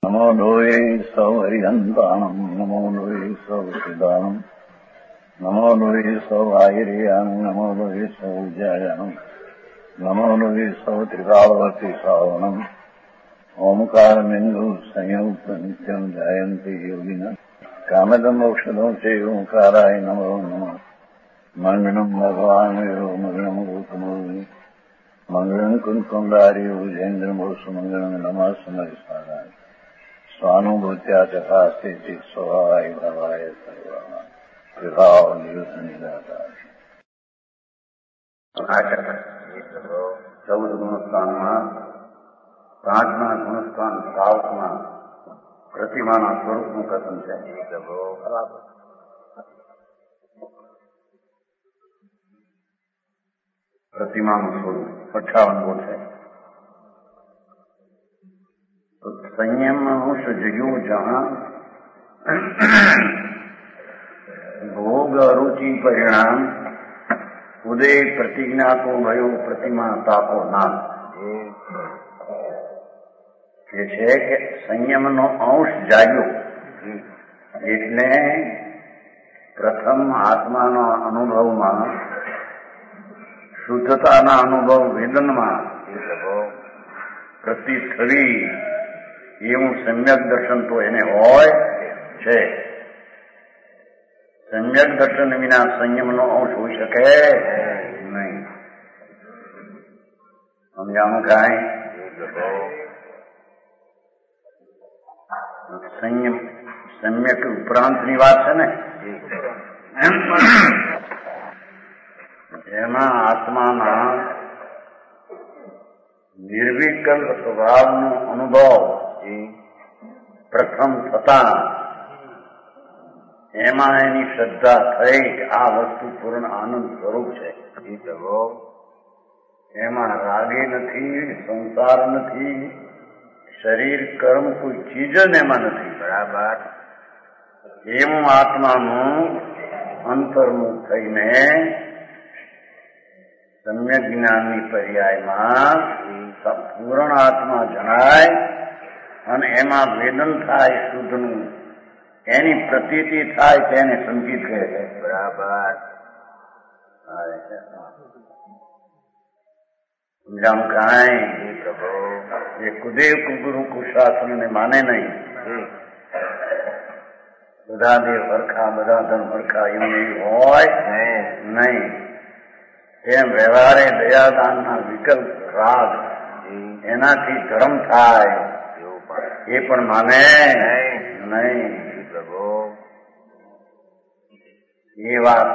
નમો લોહે સૌ હરિહંતાણમ નમો લોહે સૌ સિદાનમ નમો લોહે સૌ આયર્યાણમ નમો લોહે સૌ જયાણમ નમો લોહે સૌ ત્રિકાળવતી શ્રાવણમ ઓમકારમિંદુ સંયુક્ત નિત્યમ જાયંતિ યોગિના કામદમ ઔષધો છે ઓંકારાય નમો નમઃ મંગળમ ભગવાન વિરો મંગળમ ગૌતમોની મંગળમ કુંકુંડાર્યો જૈન્દ્રમો સુમંગળમ નમઃ સમરિસારાય સ્વાનુભૂત્યા તથા સ્થિતિ સ્વભાવાય ભાવાય સર્વા વિભાવ નિયુદ્ધ નિરાકાર. ચૌદ ગુણસ્થાનમાં 5મા ગુણસ્થાન સાવમાં પ્રતિમાના સ્વરૂપનું કથન છે. પ્રતિમાનું સ્વરૂપ 58 ગુણ છે. संयम अंश जयो जहां भोग अरुचि परिणाम उदय प्रतिज्ञा को भयो प्रतिमा तापो नाम. કે છે કે સંયમનો અંશ જાગ્યો એટલે પ્રથમ આત્માના અનુભવમાં, શુદ્ધતાના અનુભવ વેદનમાં પ્રતિસ્થવી એવું સમ્યક દર્શન તો એને હોય છે. સમ્યક દર્શન વિના સંયમનો અંશ હોઈ શકે નહીં. સમજાણું કાંઈ? સંયમ સમ્યક ઉપરાંતની વાત છે ને. એમાં આત્માના નિર્વિકલ્પ સ્વભાવનો અનુભવ પ્રથમ થતા એમાં એની શ્રદ્ધા થઈ કે આ વસ્તુ પૂર્ણ આનંદ સ્વરૂપ છે. એમાં રાગે નથી, સંસાર નથી, શરીર કર્મ કોઈ ચીજ જ એમાં નથી. બરાબર. એવું આત્માનું અંતર્મુખ થઈને સમ્યક જ્ઞાનની પર્યાયમાં પૂર્ણ આત્મા જણાય અને એમાં વેદન થાય શુદ્ધનું, એની પ્રતીતિ થાય તેને સંગીત કહે છે. બરાબર. સમજાવું કાંઈ? એ કુદેવ કુગુરુ કુશાસનને માને નહીં. બધા દેવ હરખા, બધા ધન હરખા એવું હોય નહીં. એમ વ્યવહારે દયાદાનના વિકલ્પ રાગ એનાથી ધર્મ થાય એ પણ માને નહીં. એ વાત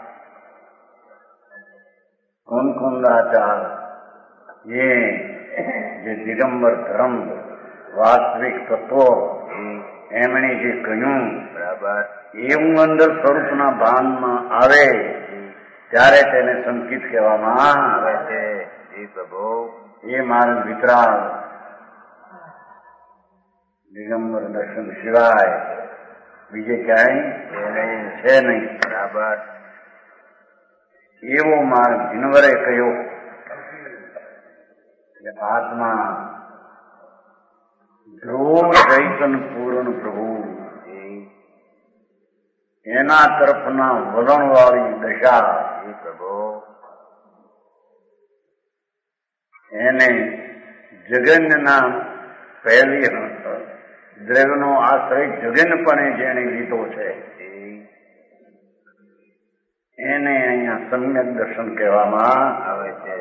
કુંકુંદાચાર એ જે દિગંબર ધર્મ વાસ્તવિક તત્વો એમણે જે કહ્યું બરાબર એવું અંદર સ્વરૂપના ભાનમાં આવે ત્યારે તેને સંકિત કહેવામાં આવે છે. એ માર્ગ વિતરાગ દિગંબર દર્શન સિવાય બીજે ક્યાંય છે નહીં. બરાબર. એવો માર્ગ જીનવરે કહ્યો કે આત્મા ધ્રુવ ચૈતન પૂર્ણ પ્રભુ એના તરફના વલણવાળી દશા એને જગન્યના પહેલી દ્રવ્યનો આશ્રય જગન્યપણે જેને લીધો છે એને અહીંયા સમ્યક દર્શન કહેવામાં આવે છે.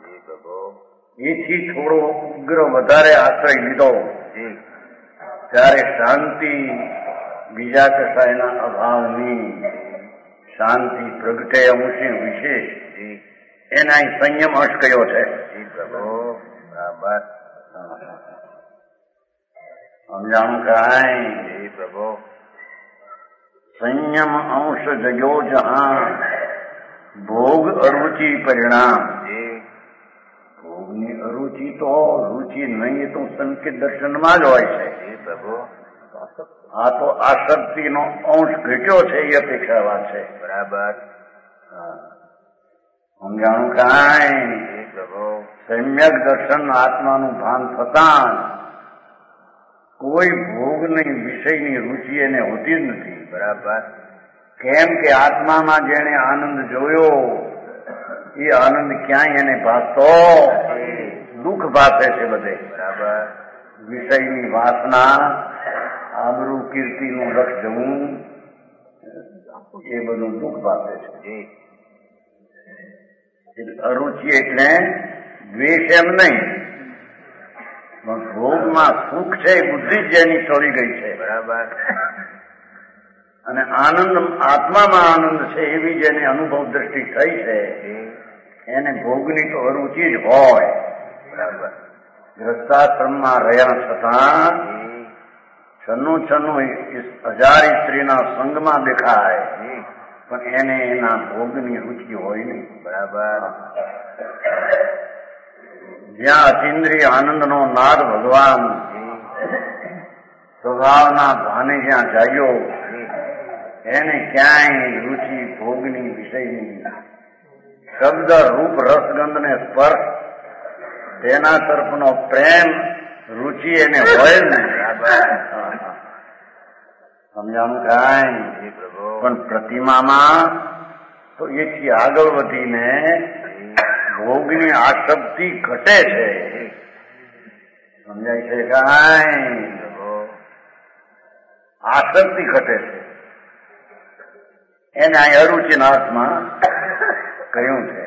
એથી થોડો ઉગ્ર વધારે આશ્રય લીધો ત્યારે શાંતિ બીજા કશાયના અભાવની શાંતિ પ્રગટે અંશે વિશેષ એના સંયમ અંશ કયો છે. સમજાણું કાંઈ? સંયમ અંશ જગ્યો જહાં ભોગ અરુચિ પરિણામ. ભોગની અરુચિ તો રુચિ નહીં તો સંકેત દર્શનમાં જ હોય છે. આ તો આસક્તિનો અંશ ઘટ્યો છે એ અપેક્ષા વાત છે. બરાબર. સમજાણું કાંઈ? સમ્યક દર્શન આત્માનું ભાન થતા કોઈ ભોગની વિષયની રુચિ એને હોતી જ નથી. બરાબર. કેમ કે આત્મામાં જેને આનંદ જોયો એ આનંદ ક્યાંય એને ભાસતો દુઃખ ભાસે છે બધે. બરાબર. વિષયની વાસના, આબરૂ કીર્તિનું રક્ષ જવું એ બધું દુઃખ ભાસે છે. અરુચિ એટલે દ્વેષ એમ નહીં, પણ ભોગમાં સુખ છે એ બુદ્ધિ જ જેની ચોરી ગઈ છે. બરાબર. અને આનંદ, આત્મામાં આનંદ છે એવી જેને અનુભવ દ્રષ્ટિ થઈ છે એને ભોગની તો અરુચિ જ હોય. બરાબર. ગૃહસ્થાશ્રમમાં રહ્યા છતાં છન્નું 1000 સ્ત્રીના સંગમાં દેખાય પણ એને એના ભોગની રુચિ હોય નહીં. બરાબર. જ્યાં અતિન્દ્રિય આનંદનો નાદ ભગવાન સ્વભાવના ભાને જ્યાં જાગ્યો એને ક્યાંય રુચિ ભોગની વિષયની, શબ્દ રૂપ રસગંધ ને સ્પર્શ તેના તરફનો પ્રેમ રુચિ એને હોય ને. સમજાણું કાંઈ? પણ પ્રતિમામાં તો એથી આગળ વધીને ભોગની આસક્તિ ઘટે છે. સમજાય છે કાંઈ? આસક્તિ ઘટે છે એને અહીં અરુચિના અર્થમાં કહ્યું છે.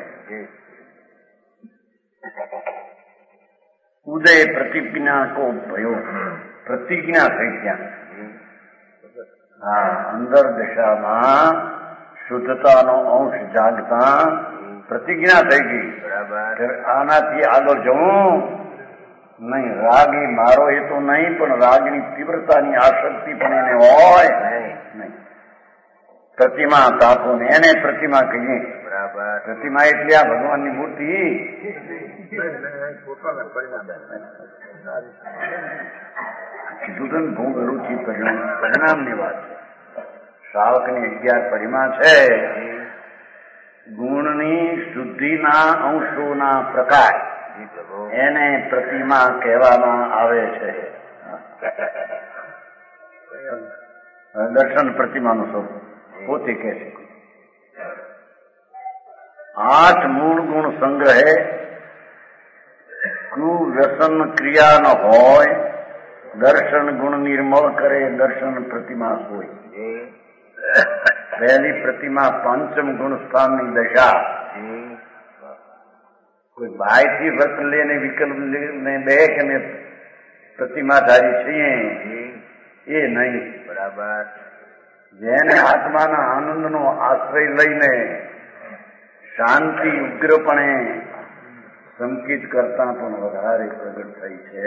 ઉદય પ્રતિજ્ઞા કો ભયો, પ્રતિજ્ઞા થઈ ગયા. હા, અંદર દિશામાં શુદ્ધતાનો અંશ જાગતા પ્રતિજ્ઞા થઈ ગઈ. બરાબર. આનાથી આગળ જવું નહીં. રાગ એ મારો એ તો નહીં, પણ રાગની તીવ્રતાની આસક્તિ પણ એને હોય નહીં. પ્રતિમા તાપો ને એને પ્રતિમા કહીએ. બરાબર. પ્રતિમા એટલે આ ભગવાનની મૂર્તિ. કીધું ભોગ રુચિ પરિણામની વાત છે. શ્રાવકની 11 પરિમા છે. ગુણની શુદ્ધિના અંશોના પ્રકાર એને પ્રતિમા કહેવામાં આવે છે. દર્શન પ્રતિમાનું સ્વરૂપ પોતે કહે છે. 8 મૂળ ગુણ સંગ્રહે વ્યસન ક્રિયા ન હોય, દર્શન ગુણ નિર્મળ કરે દર્શન પ્રતિમા હોય. પહેલી પ્રતિમા પંચમ ગુણ સ્થાનની દશા. કોઈ બાયથી વ્રત લઈને વિકલ્પ ને બે કે અમે પ્રતિમાધારી છીએ એ નહીં. બરાબર. જેને આત્માના આનંદનો આશ્રય લઈને શાંતિ ઉગ્રપણે સંકિત કરતા પણ વધારે પ્રગટ થઈ છે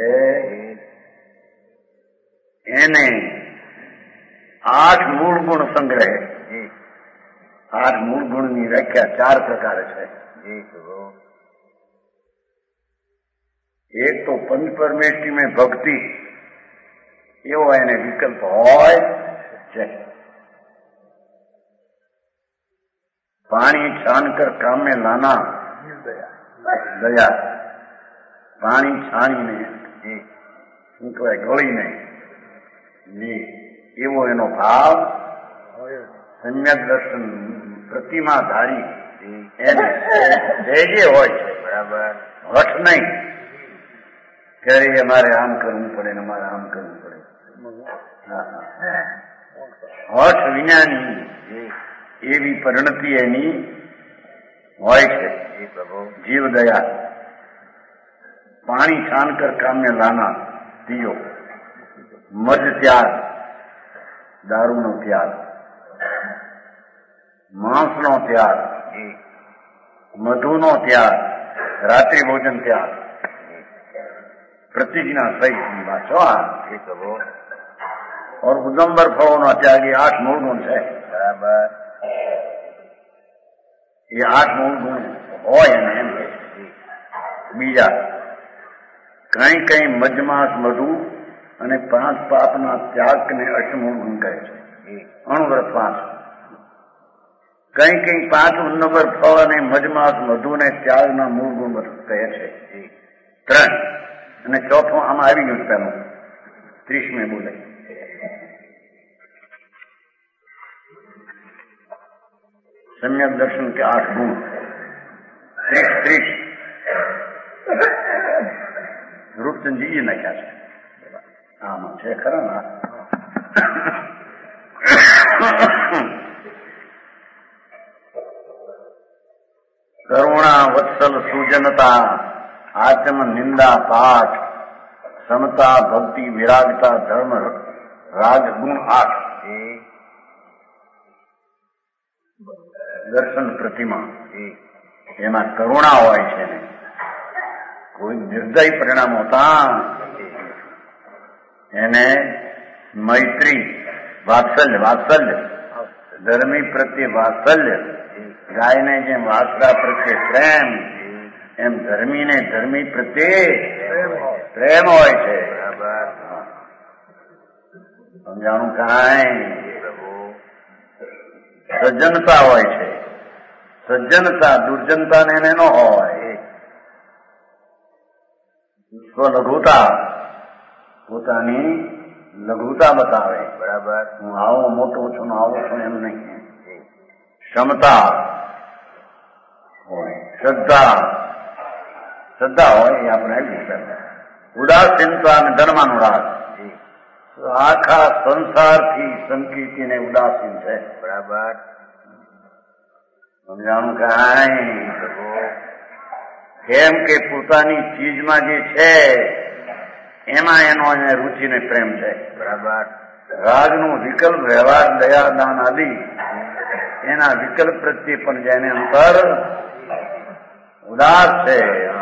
એને 8 મૂળ ગુણ સંગ્રહે. 8 મૂળ ગુણની વ્યાખ્યા 4 પ્રકારે છે. એક તો પંચ પરમેષ્ટિ में ભક્તિ, એવો એને વિકલ્પ હોય છે. પાણી છાનકર કામ में लाना, દયા. પાણી છાણીને શું કહેવાય, ગળીને એવો એનો ભાવ. સમ્યક દર્શન પ્રતિમાધારી એને જે હોય છે. બરાબર. હઠ નહીં ત્યારે અમારે આમ કરવું પડે ને અમારે આમ કરવું પડે. હઠ વિજ્ઞાની એવી પરિણતિ એની હોય છે. જીવ દયા. પાણી છાનકર કામ में लाना, દિયો. મધ ત્યાગ, દારૂનો ત્યાગ. માંસનો ત્યાગ, મધુનો ત્યાગ, રાત્રિ ભોજન ત્યાગ. प्रतिज्ञा सहित वाचो और उदम्बर फलों त्यागी 8 मूल गुण है. बराबर. ये 8 मूल गुण હોય ને એમ. બીજા કઈ કઈ મજમાસ મધુ અને 5 પાપના ત્યાગને અષ્ટમૂળ ગુણ કહે છે. અણુવ્રત 5. કઈ કઈ 5 ઉન્નબર ફળ અને મજમાસ મધુ ને ત્યાગના મૂળ ગુણ કહે છે. 3 અને ચોથું આમાં આવી ગયું. પેલું 30 में बोले। सम्यक दर्शन के 8 गुण 30 રૂપચંદજી નાખ્યા છે આમાં છે ખરા ના કરુણા વત્સલ સુજનતા આચમ નિંદા પાઠ સમતા ભક્તિ વિરાગતા ધર્મ રાગ ગુણ 8 દર્શન પ્રતિમા એમાં કરુણા હોય છે ને કોઈ નિર્દય પરિણામ હોતા એને મૈત્રી વાત્સલ્ય ધર્મી પ્રત્યે વાત્સલ્ય ગાયને જેમ વાસરા પ્રત્યે પ્રેમ એમ ધર્મીને ધર્મી પ્રત્યે પ્રેમ હોય છે. સમજાણું કાંઈ સજ્જનતા હોય છે. સજ્જનતા દુર્જનતાને એને ન હોય. સ્વલઘુતા પોતાની લઘુતા બતાવે. બરાબર. હું આવો મોટો છું આવો છું એમ નહીં. ક્ષમતા હોય. શ્રદ્ધા હોય એ આપણે આવી. ઉદાસીનતા અને ધર્માનુરાગ આખા સંસારથી સંકીર્તિને ઉદાસીન છે. બરાબર. સમજાણું કાંઈ કેમ કે પોતાની ચીજમાં જે છે એમાં એનો એને રુચિને પ્રેમ છે. બરાબર. રાગનું વિકલ્પ વ્યવહાર દયા દાન આદિ એના વિકલ્પ પ્રત્યે પણ જેને અંતર ઉદાસ છે.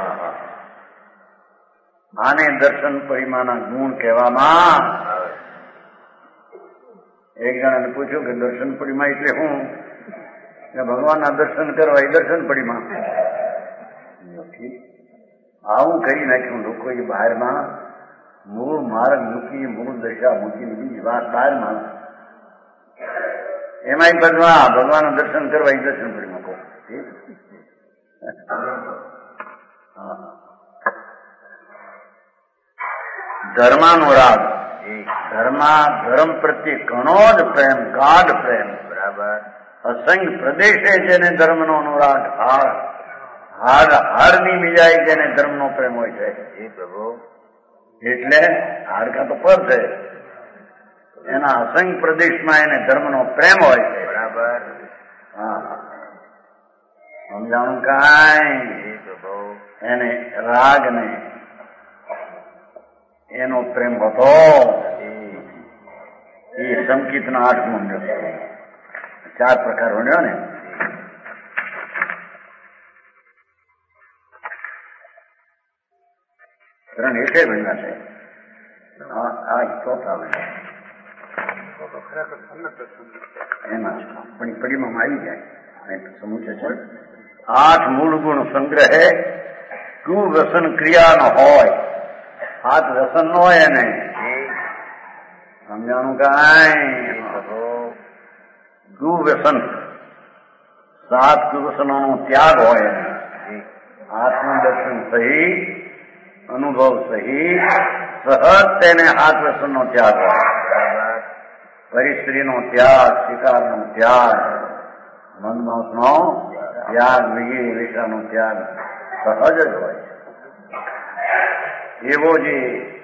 આને દર્શન પરિમાના ગુણ કહેવામાં. એક જણાને પૂછ્યું કે દર્શન પરિમા એટલે શું? ભગવાનના દર્શન કરવા એ દર્શન પરિમા. આવું કરી નાખ્યું લોકોએ બહારમાં મૂળ માર્ગ મૂકી મૂળ દશા મૂકીને બીજી વાત બહારમાં એમાંય બધા ભગવાનના દર્શન કરવા એ દર્શન પરિમા કહો. ધર્માનુરાગ ધર્મ પ્રત્યે ઘણો જ પ્રેમ ગાઢ પ્રેમ. બરાબર. અસંગ પ્રદેશે જેને ધર્મનો અનુરાગ હારની મિજાય જેને ધર્મનો પ્રેમ હોય છે. એ પ્રભુ એટલે હાડકા તો પર છે એના અસંગ પ્રદેશમાં એને ધર્મનો પ્રેમ હોય છે. બરાબર. હા સમજાણું કાંઈ એને રાગ ને એનો પ્રેમ હતો એ સંકિતના 8 ગુણ 4 પ્રકાર બન્યો ને. ત્રણ એકે બન્યા છે. આ ચોથા બન્યા એમાં પરિમામાં આવી જાય સમૂચે છે. 8 મૂળ ગુણ સંગ્રહે કુવ્યસન ક્રિયા ન હોય. 7 વ્યસન ન હોય એને. સમજાણું કાંઈ કુવ્યસન 7 કુવ્યસનો નો ત્યાગ હોય એને. આત્મદર્શન સહિત અનુભવ સહિત સહજ તેને 7 વ્યસનનો ત્યાગ હોય. પરિસ્ત્રીનો ત્યાગ, શિકારનો ત્યાગ, મંદમાંસનો ત્યાગ, વિગી વિષાનો ત્યાગ સહજ જ હોય. એવો જે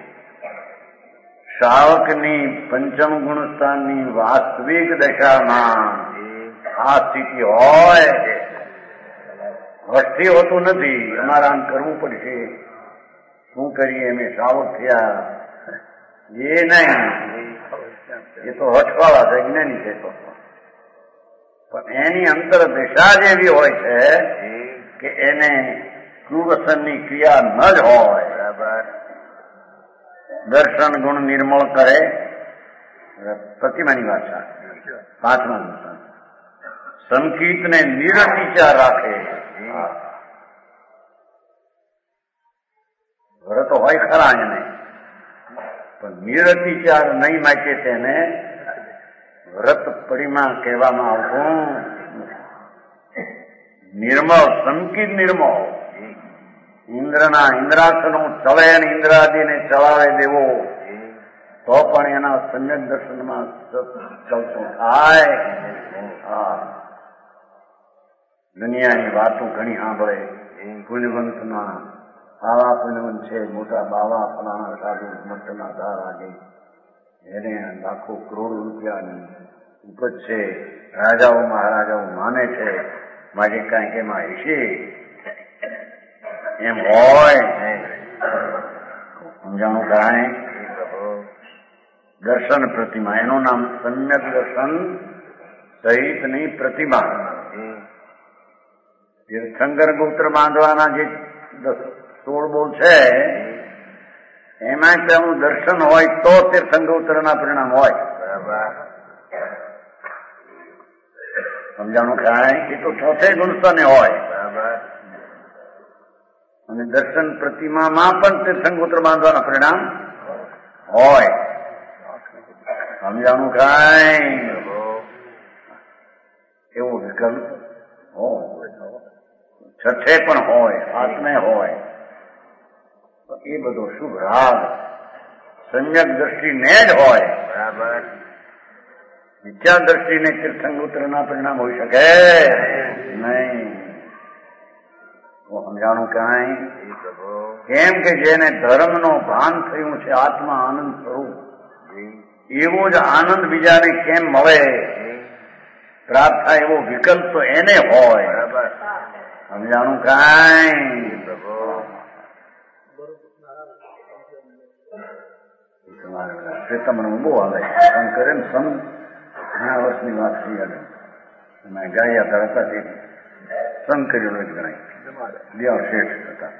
શ્રાવકની પંચમ ગુણસ્થાનની વાસ્તવિક દશામાં આ સ્થિતિ હોય. વસ્તી હોતું નથી અમારે આમ કરવું પડશે શું કરીએ અમે શ્રાવક થયા એ નહીં. એ તો હઠવાળા છે જ્ઞાની છે. પણ એની અંતર દિશા જેવી હોય છે કે એને કુવ્યસનની ક્રિયા ન જ હોય. બરાબર. દર્શન ગુણ નિર્મળ કરે પ્રતિમાની ભાષા 5મા દર્શન. સંકિતને નિરતિચાર રાખે. વ્રત હોય ખરા એને પણ નિરતિચાર નહીં માટે તેને વ્રત પરિમા કહેવામાં આવતું. નિર્મળ સંકિત નિર્મળ ઇન્દ્રના ઇન્દ્રાસનો ચલે અને ઇન્દ્રાદિને ચલાવે દેવો તો પણ એના સમ્યક દર્શનમાં ચલતું થાય. હા, દુનિયાની વાતો ઘણી સાંભળે. પુણ્યવંતના આવા પુણ્યવંત છે, મોટા બાવા ફલાણા સાધુ મઠના ધાર આગે, એને લાખો કરોડ રૂપિયાની ઉપજ છે, રાજાઓ મહારાજાઓ માને છે, મારે કાંઈક એમાં હશે એમ હોય. સમજાણું કાંઈ? દર્શન પ્રતિમા, એનું નામ સમ્યક દર્શન સહિતની પ્રતિમા. તીર્થંકર ગોત્ર બાંધવાના જે 16 બોલ છે એમાં તેનું દર્શન હોય તો તીર્થંકરોત્તરના પરિણામ હોય. સમજાણું કાંઈ? એ તો ચોથે ગુણસ્થાને હોય. અને દર્શન પ્રતિમામાં પણ તીર્થંકરોત્તર બાંધવાના પરિણામ હોય. સમજાણું કાંઈ? એવો વિકલ્પ હોય, છઠ્ઠે પણ હોય, આત્મે હોય. એ બધો શુભ રાગ સમ્યક દ્રષ્ટિને જ હોય. બરાબર. મિથ્યા દ્રષ્ટિને તીર્થંકરોત્તરના પરિણામ હોઈ શકે નહીં. સમજાણું કાંઈ? કેમ કે જેને ધર્મનો ભાન થયું છે, આત્મા આનંદ સ્વરૂપ, એવો જ આનંદ બીજાને કેમ મળે, પ્રાપ્ત થાય એવો વિકલ્પ તો એને હોય. સમજાણું કાંઈ? શ્વેતામણ બહુ આવે કરે ને સમ ઘણા વર્ષની વાત થઈ આવે. તમે ગાયા ધરતા તે સંગ કરેલો ગણાય. બે શેઠ હતા,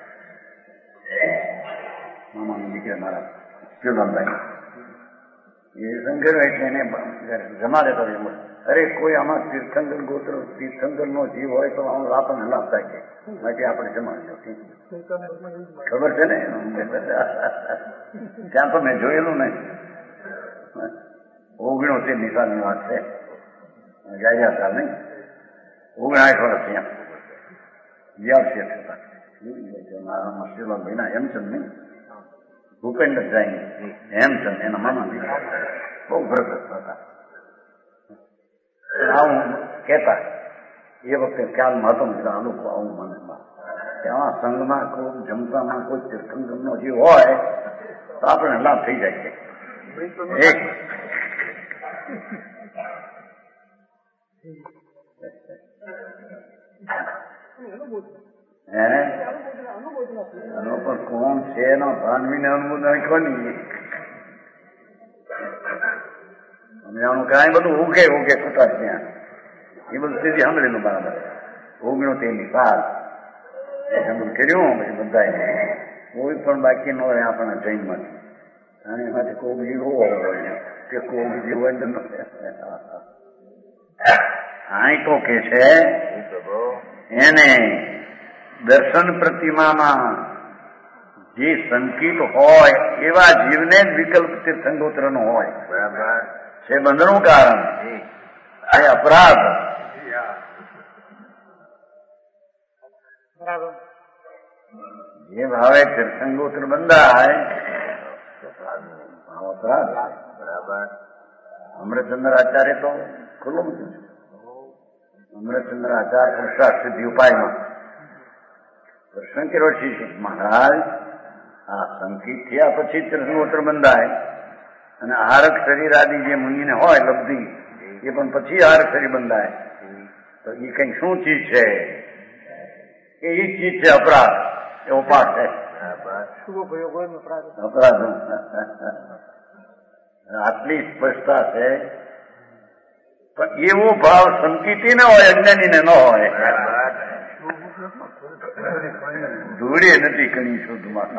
મામાની દીકરા મારા શિવલાલભાઈ. એ શંકર એટલે એને જમાડે તો અરે કોઈ આમાં તીર્થંકર ગોત્ર તીર્થંકર નો જીવ હોય તો આપણને લાભ થાય છે, માટે આપણે જમાડજો. ખબર છે ને? ત્યાં તો મેં જોયેલું નહીં. 69 સાલની વાત છે. ગયા સાલ નહીં, 59 વર્ષ ત્યાં વ્યાસ શેઠ હતા. મારા શિવલાલભાઈ ના હેમચંદ નહીં, ભૂપેન્દ્ર જૈન હેમચંદ એના મામા બહુ ભરત હતા. આવું કહેતા એ વખતે ખ્યાલમાં હતો ને આ લોકો આવું મને ત્યાં સંઘમાં કોઈ જમતામાં કોઈ તીર્થંકરનો જીવ હોય તો આપણે લાભ થઈ જાય છે. એનો પણ કોણ છે એનો ભાનવીને અનુમોદન કોની? સમજાણું કાંઈ? બધું ઉગે કુટા ત્યાં એ બધું સીધી સાંભળેલું બરાબર. 69 સાલ કર્યું પછી બધા કોઈ પણ બાકી ન રહે આપણા જૈનમાંથી. અને એમાંથી કોઈ જીવો હોય કે કોઈ જીવો આઈ તો કે છે એને દર્શન પ્રતિમામાં જે સંકિત હોય એવા જીવને જ વિકલ્પ તીર્થંકરોત્તરનો હોય. બરાબર છે. બંધનું કારણ એ અપરાધ. જે ભાવે તીર્થંકરોત્તર બંધાય અપરાધ. બરાબર. અમૃતચંદ્ર આચાર્ય તો ખુલ્લું મૂક્યું છે. અમૃતચંદ્ર આચાર્ય પુરુષાર્થ સિદ્ધિ ઉપાયમાં પ્રશ્ન કર્યો છે મહારાજ, આ સંકિત થયા પછી તીર્થંકરોત્તર બંધાય અને આરક શરીર આદિ જે મુનિને હોય લબ્ધિ એ પણ પછી આરક શરીર બંધાય તો એ કઈ શું ચીજ છે? એ ચીજ છે અપરાધ. એવો પાઠ છે. અપરાધ આટલી સ્પષ્ટતા છે. પણ એવો ભાવ સંકિતી ન હોય, અજ્ઞાનીને ન હોય. ધૂળે નથી કણી શુદ્ધમાં.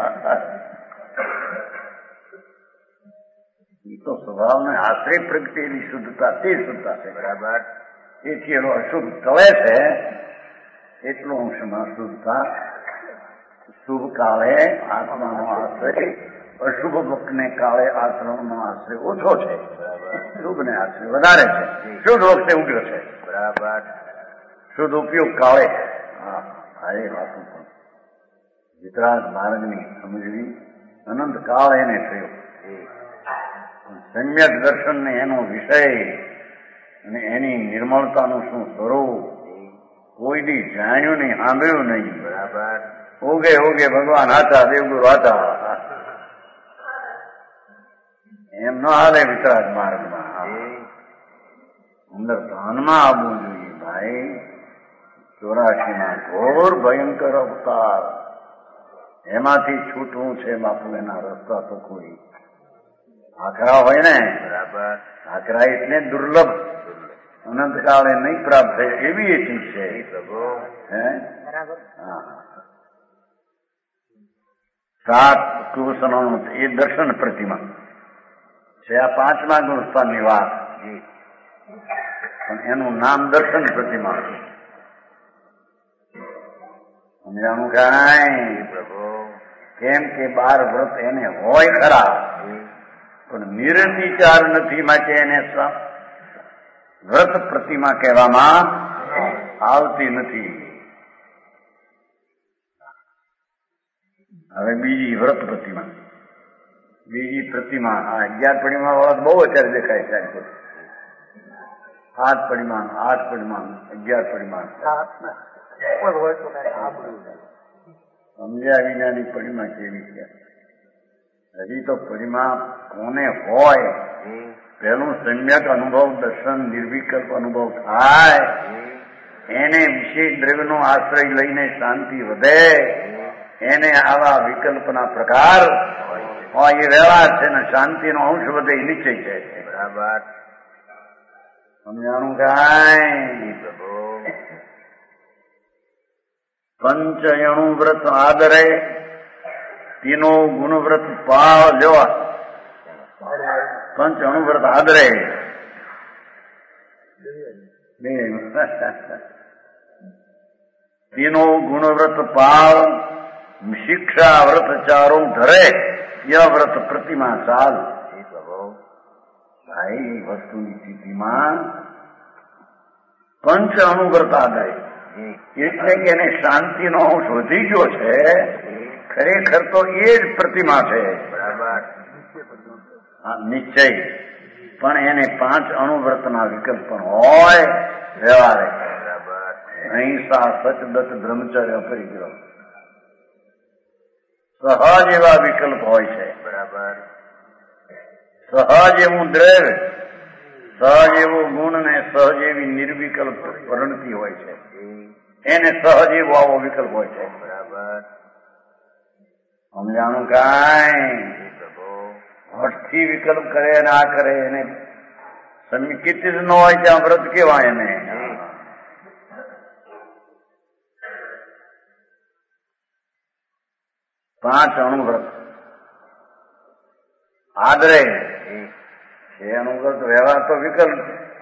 એ તો સ્વભાવને આશ્રય પ્રગટેલી શુદ્ધતા તે શુદ્ધતા છે. બરાબર. એથી એનો અશુભ તળે છે એટલો અંશમાં શુદ્ધતા. શુભ કાળે આત્માનો આશ્રય, અશુભ વખતને કાળે આશ્રમનો આશ્રય ઓછો છે, શુભને આશ્રય વધારે છે. શુદ્ધ વખતે ઉગ્ર છે. બરાબર. શુદ્ધ ઉપયોગ કાળે. હા, એ વાતો પણ વિતરાગ માર્ગની સમજવી. અનંત કાળ એને થયો. સમ્યક દર્શન ને એનો વિષય અને એની નિર્મળતાનું શું સ્વરૂપ કોઈ દી જાણ્યું નહીં, સાંભળ્યું નહીં. બરાબર. ઓગે ઓગે ભગવાન હતા, દેવગુરુ હતા, એમ ન હાલે વિતરાગ માર્ગમાં. અંદર ભાનમાં આવવું જોઈએ ભાઈ. 84 ઘોર ભયંકર અવતાર, એમાંથી છૂટવું છે બાપુ. એના રસ્તા તો કોઈ આકરા હોય ને, બરાબર. આકરા એટલે દુર્લભ, અનંતકાળે નહીં પ્રાપ્ત થાય એવી એ ચીજ છે પ્રભુ. હે. હા, 7 કુસનોનું એ દર્શન પ્રતિમા છે. આ 5મા ગુણસ્થાનની વાત, પણ એનું નામ દર્શન પ્રતિમા છે. સમજાણું કાંઈ પ્રભુ. કેમ કે 12 વ્રત એને હોય ખરા, પણ નિરતિચાર નથી, માટે એને વ્રત પ્રતિમા કહેવામાં આવતી નથી. હવે બીજી વ્રત પ્રતિમા, બીજી પ્રતિમા આ 11 પરિમાણ વાળા બહુ અત્યારે દેખાય છે. 7 પરિમાણ, 8 પરિમાણ, 11 પરિમાણ, સમજ્યા વિનાની પરિમા કેવી છે. હજી તો પરિમા કોને હોય, પેલું સમ્યક અનુભવ, દર્શન, નિર્વિકલ્પ અનુભવ થાય, એને વિશેષ દ્રવ્યનો આશ્રય લઈને શાંતિ વધે, એને આવા વિકલ્પના પ્રકાર હોય એ વ્યવહાર છે ને શાંતિનો અંશ વધે એ નિશ્ચય છે. બરાબર. સમજાણું કાંઈ. પંચયણુ વ્રત આદરે, તીનો ગુણ વ્રત પાવ લેવા. પંચ અણુવ્રત આદરે, તીનો ગુણવ્રત પાળ, શિક્ષા વ્રત ચારો ધરે, ય વ્રત પ્રતિમા ચાલ. ભાઈ વસ્તુની સ્થિતિમાં પંચ અણુવ્રત આદરે એટલે કે એને શાંતિનો અંશ વધી ગયો છે. ખરેખર તો એ જ પ્રતિમા છે. બરાબર. નિશ્ચય, પણ એને 5 અણુવ્રતના વિકલ્પ પણ હોય વ્યવહારે. અહિંસા, સચદત, બ્રહ્મચર્ય, પરિગ્રહ, સહજ એવા વિકલ્પ હોય છે. બરાબર. સહજ એવું દ્રવ્ય, સહજ એવો ગુણ ને સહજ એવી નિર્વિકલ્પ પરિણતિ હોય છે. એને સહજ એવો આવો વિકલ્પ હોય છે. બરાબર. સમજાણું કાંઈ. હઠથી વિકલ્પ કરે અને આ કરે, એને સમિકિત જ ન હોય ત્યાં વ્રત કેવાય એને. પાંચ અણુવ્રત આદરે છે. અણુવ્રત વ્યવહાર તો વિકલ્પ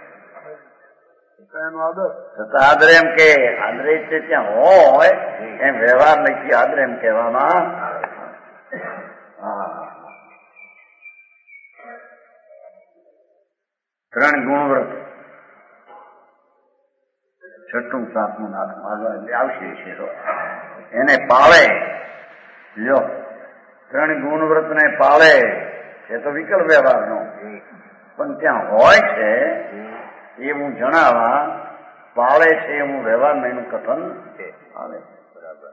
છતાં આદરે એમ કે આદરે છે ત્યાં હોય એમ વ્યવહાર નથી. આદરે એમ કહેવામાં. હા, 3 ગુણવ્રત, 6ઠું, 7મું, 8મું આગળ આવશે છે. એને પાળે. લો, 3 ગુણવ્રત ને પાળે છે તો વિકલ્પ વ્યવહારનો, પણ ત્યાં હોય છે એવું જણાવવા, પાળે છે એવું વ્યવહાર એનું કથન આવે. બરાબર.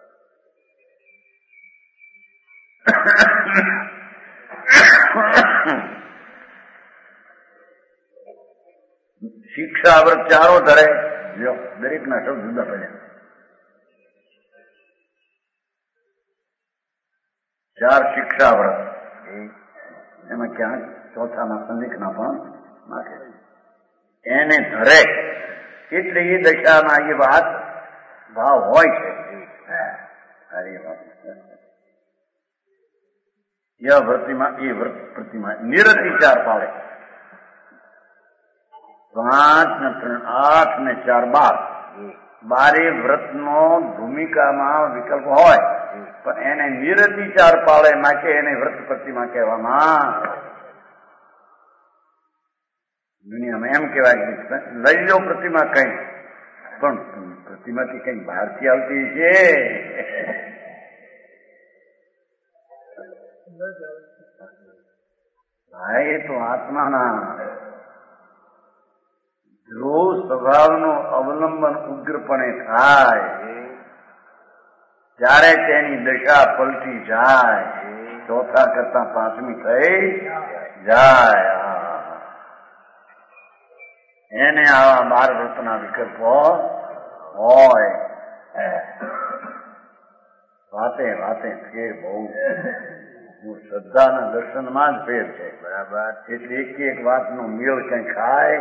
શિક્ષા વ્રત ચારો ધરે. લ્યો, દરેકના શબ્દ જુદા પડ્યા. 4 શિક્ષા વ્રત, એમાં ક્યાંક ચોથામાં સંધિકના પણ નાખે. એને ધરે એટલે એ દશામાં એ વાત ભાવ હોય છે. સારી વાત. વ્રતિમાં એ વ્રત પ્રતિમા નિરતિચાર પાડે. 5 ને 3, 8 ને 4, 12 વ્રતનો ભૂમિકામાં વિકલ્પ હોય, પણ એને નિરતિચાર પાળે માટે એને વ્રત પ્રતિમા કહેવામાં. દુનિયામાં એમ કહેવાય કે લઈ લો પ્રતિમા કઈ, પણ પ્રતિમાથી કઈ બહારથી આવતી છે. હા એ તો આત્માના જો સ્વભાવનો અવલંબન ઉગ્રપણે થાય ત્યારે તેની દશા પલટી જાય, ચોથા કરતા પાંચમી થઈ જાય. એને આવા 12 વ્રતના વિકલ્પો હોય. વાતે વાતે ફેર બહુ, શ્રદ્ધાના દર્શનમાં જ ફેર છે. બરાબર. એટલે એક વાતનો મેળ કઈ ખાય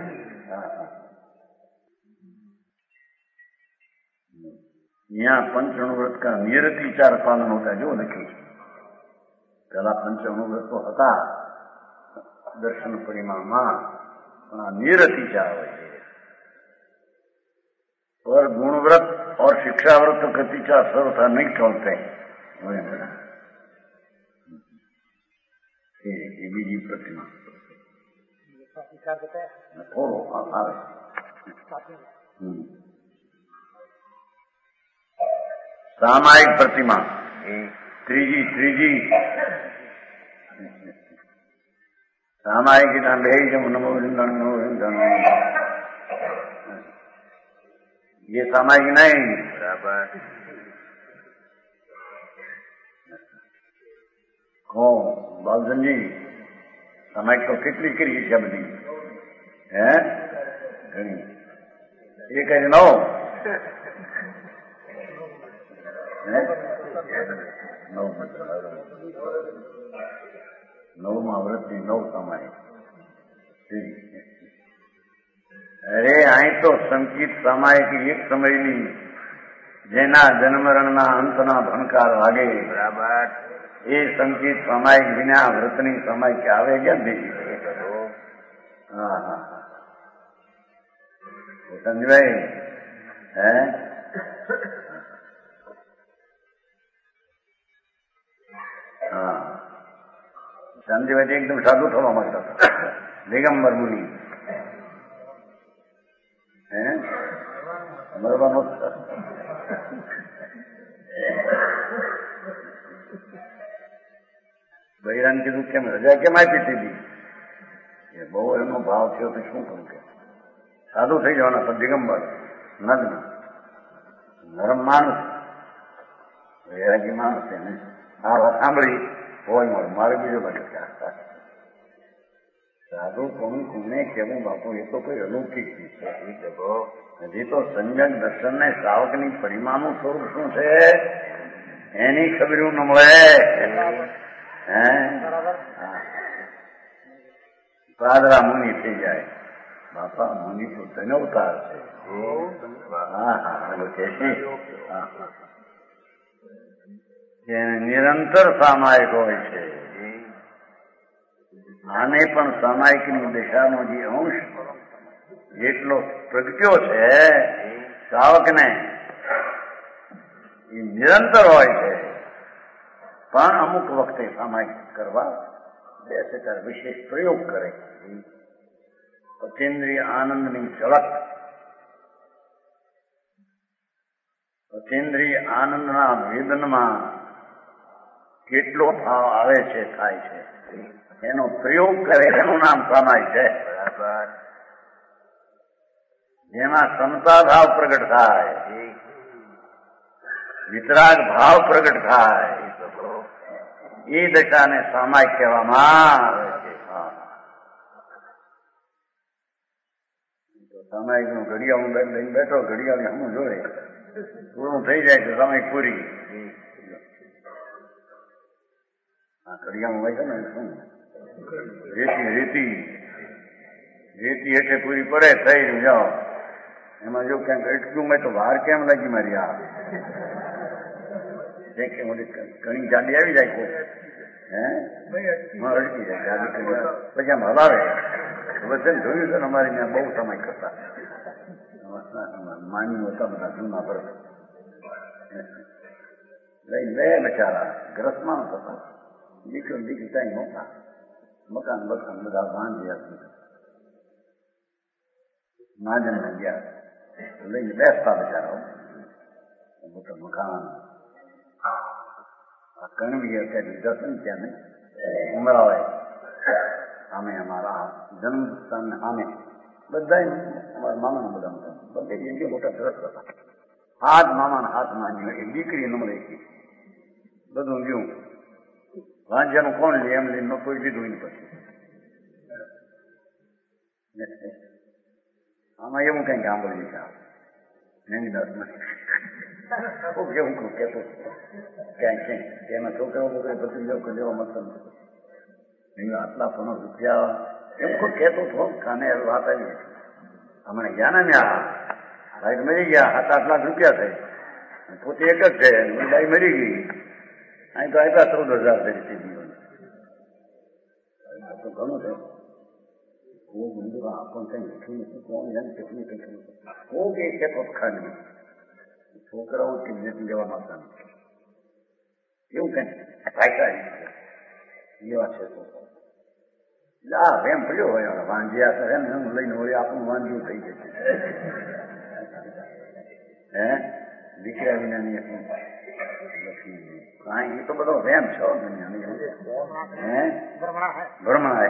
यहाँ पंचअणुव्रत का निरतिचार पालन होता है, जो लख्યું છે. પેલા પંચઅણુવ્રતો હતા દર્શન પરિમાણમાં, પણ આ નિરતિચાર હોય છે. पर गुणव्रत और शिक्षाव्रत तो कतिचार सर्वथा नहीं चलते. ये बीजी प्रतिमा થોડો આવે. સામાયિક પ્રતિમા ત્રીજી સામાયિક બે નમો ये सामायिक नहीं. बराबर. બાલસનજી સામાયિક તો કેટલી કરી છે બધી? હે ઘણી. એ કરી નવ નવમાં વ્રતની 9 સામાયિક. અરે અહીં તો સંકિત સામાયિક એક સમયની જેના જન્મરણના અંતના ભણકાર લાગે. બરાબર. એ સંકિત સામાયિક વિના વ્રતની સામાયિક આવે કેમ બીજી? હા હા સંજયભાઈ હે હા સંજયભાઈ એકદમ સાદું થવા માંગતા હતા. દિગંબર મુનિ હે મરવાનો બૈરાને કીધું કેમ રજા કેમ આપી દીધી? એ બહુ એનો ભાવ થયો તો શું કરું કે સાદું થઈ જવાના. પણ દિગંબર નગ્ન નરમ માણસ, વૈરાગી માણસ એને આ વાત સાંભળી હોય મળે મારે બીજો બધું સાધુ કોને કેવું બાપુ? એ તો કોઈ અલૌકિક ચીજ છે. હજી તો સંજ્ઞક દર્શન ને શ્રાવકની પરિમાનું સ્વરૂપ શું છે એની ખબર ન મળે. હે પાદરા મુનિ થઈ જાય. બાપા મુનિ તો ધનવતાર છે. નિરંતર સામાયિક હોય છે. આને પણ સામાયિકની દિશાનો જે અંશ જેટલો પ્રગટ્યો છે શ્રાવકને એ નિરંતર હોય છે. પણ અમુક વખતે સામાયિક કરવા બેસે ત્યારે વિશેષ પ્રયોગ કરે. અચેન્દ્રિય આનંદની ઝલક, અચેન્દ્રિય આનંદના વેદનમાં કેટલો ભાવ આવે છે થાય છે એનો પ્રયોગ કરે એનું નામ સામાયિક છે. બરાબર. જેમાં સમતા ભાવ પ્રગટ થાય, વિતરાગ ભાવ પ્રગટ થાય એ દશાને સામાયિક કહેવામાં આવે છે. સામાયિક નું ઘડિયાળું લઈને બેઠો, ઘડિયાળ હમું જોડે પૂરું થઈ જાય તો સામાયિક પૂરી. આ ઘડિયાળું હોય છે ને શું રેતી એટલે પૂરી પડે થઈ જાઓ. એમાં જો ક્યાંક અટક્યું મેં તો વાર કેમ લાગી મારી? આ કે ઘણી જાડી આવી જાય કોઈ હે અટકી જાય જાડી પછી આમ હલાવે. વચન જોયું છે ને અમારી ત્યાં બહુ સમય કરતા માની હતા બધા જૂના પર લઈ બે બચારા ગ્રસમાં થતા દીકરો દીકરી કઈ નહોતા. મકાન બધા બાંધ્યા નાજન ગયા લઈને બેસતા બચારા મોટા મકાન. આ કણવી અત્યારે જશે ને ત્યાં નહીં ઉમરાવે સામે અમારા જન્મ સ્થાન સામે બધા અમારા મામાના બધા બધે જે મોટા દ્રષ્ટ હતા. હાથ મામાના હાથમાં એ દીકરી નમરે બધું ગયું. વાંજ્યાનું કોણ લે એમ લઈને કોઈ લીધું પછી આમાં એવું કઈ સાંભળ્યું છે નંદીદાસ કેવું કેતો ક્યાંય છે એના છોકરાઓ બધું લેવા મળતા નથી. આટલા પણ રૂપિયા એમ કોઈ કહેતો હતો કાને વાત આવી હમણાં ગયા ને ભાઈ મરી ગયા 7-8 લાખ રૂપિયા થઈ પોતે એક જ છે ભાઈ મરી ગઈ અહીં તો આપ્યા 14,000 તરીકે જીવન તો ઘણું છે. આપણ કઈ મીઠું નથી કોણ જાણે કેટલું કેટલું કોક એ કહેતો ખાલી છોકરાઓ કિંમત લેવા માંગતા નથી એવું કઈ ભાઈકા એવા છે તો એમ પડ્યો હોય વાંજ્યા કરે ને એમ લઈને હોય આપણું વાંધ્યું થઈ જશે. હે દીકરા વિનાની કાંઈ એ તો બધો વેમ છો હે ભ્રમણા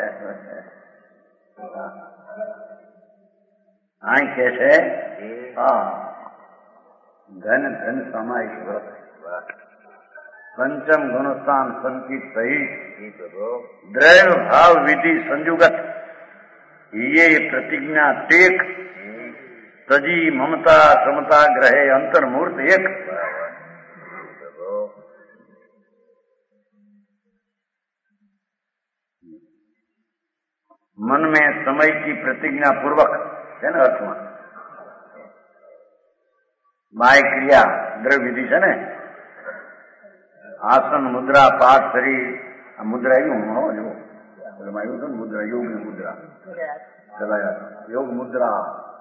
આ કે છે હા ધન ધન સામાયિક વ્રત પંચમ ગુણસ્થાન સંકિત સહિત દ્રૈવ ભાવ વિધિ સંયુગત ये प्रतिज्ञा टेक तजी ममता समता ग्रहे अंतर्मूर्त एक मन में समय की प्रतिज्ञा पूर्वक है ना अर्थમાં बाय क्रिया द्रव्य विधि છે ને આસન મુદ્રા પાઠ શરીર આ મુદ્રા એવું જો આવ્યું છે ને મુદ્રા યોગની મુદ્રા योग मुद्रा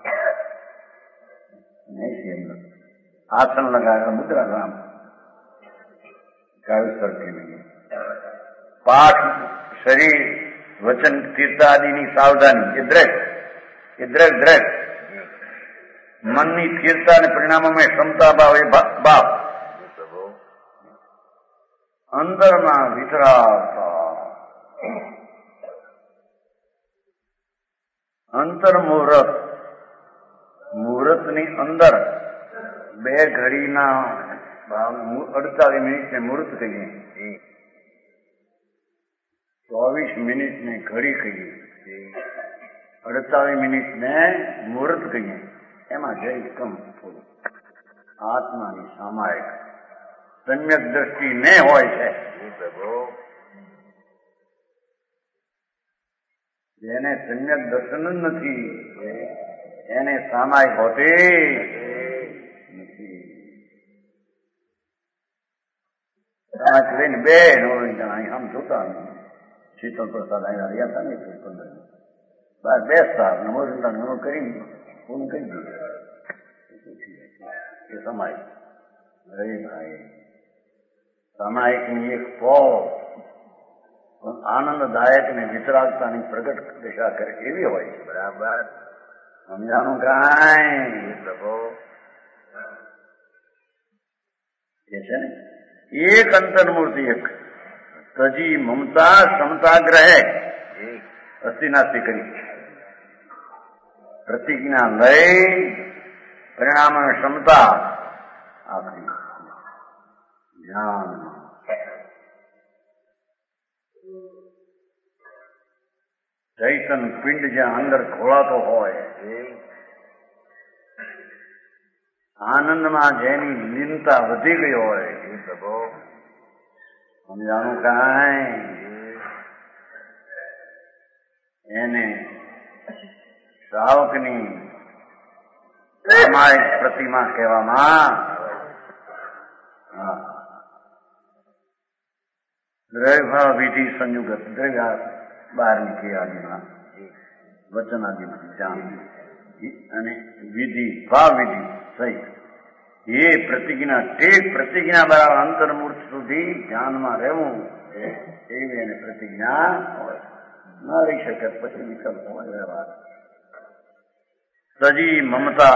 आसन लगाया मुद्रा राम पाठ शरीर वचन तीर्थ आदि सावधानी ये दृढ़ मन की स्थिरता ने परिणामों में क्षमता भाव बाप अंदर में वितराता अंतर मुहूर्त मुहूर्तની અંદર 2 ઘડીના 48 મિનિટને મુહૂર્ત કહીએ 24 મિનિટને ઘડી કહીએ 48 મિનિટને મુહૂર્ત કહીએ એમાં જય કમ થોડું આત્માની સામાયિક સમ્યક દ્રષ્ટિ ને હોય છે જેને સમ્યક દર્શન જ નથી એને સામાયિક હોતી નથી. સામાયિક લઈને બે આમ જોતા શીતલ પ્રસાદ અહીંયા રહ્યા હતા ને 15 બહાર બેસતા નમો કરીને પૂરું કરી દીધું એ સામાયિક. અરે ભાઈ સામાયિકની એક આનંદદાયક ને વિતરાગતાની પ્રગટ દિશા કરે એવી હોય છે. બરાબર સમજાણું કાંઈ એ છે ને એક અંતર્મૂર્તિ એક તજી મમતા ક્ષમતા ગ્રહે અસ્થિનાસ્તિ કરી પ્રતિજ્ઞા લઈ પરિણામ ક્ષમતા આખરી ધ્યાન ચૈતન પિંડ જ્યાં અંદર ખોળાતો હોય આનંદમાં જેની લીનતા વધી ગઈ હોય સમજાણું કાંઈ એને શ્રાવકની સામાયિક પ્રતિમા કહેવામાં દ્રવ્ય વિધિ સંયુગત દ્રવ્ય 12 ક્રિયાદિમાં વચન આદિમાં જાણ અને વિધિ ભાવ વિધિ સહિત એ પ્રતિજ્ઞા ટેક પ્રતિજ્ઞા બરાબર અંતર્મૂર્ત સુધી ધ્યાનમાં રહેવું એવી એને પ્રતિજ્ઞા હોય. ન રહી શકે પછી વિકલ્પ હોય વ્યવહાર. સજી મમતા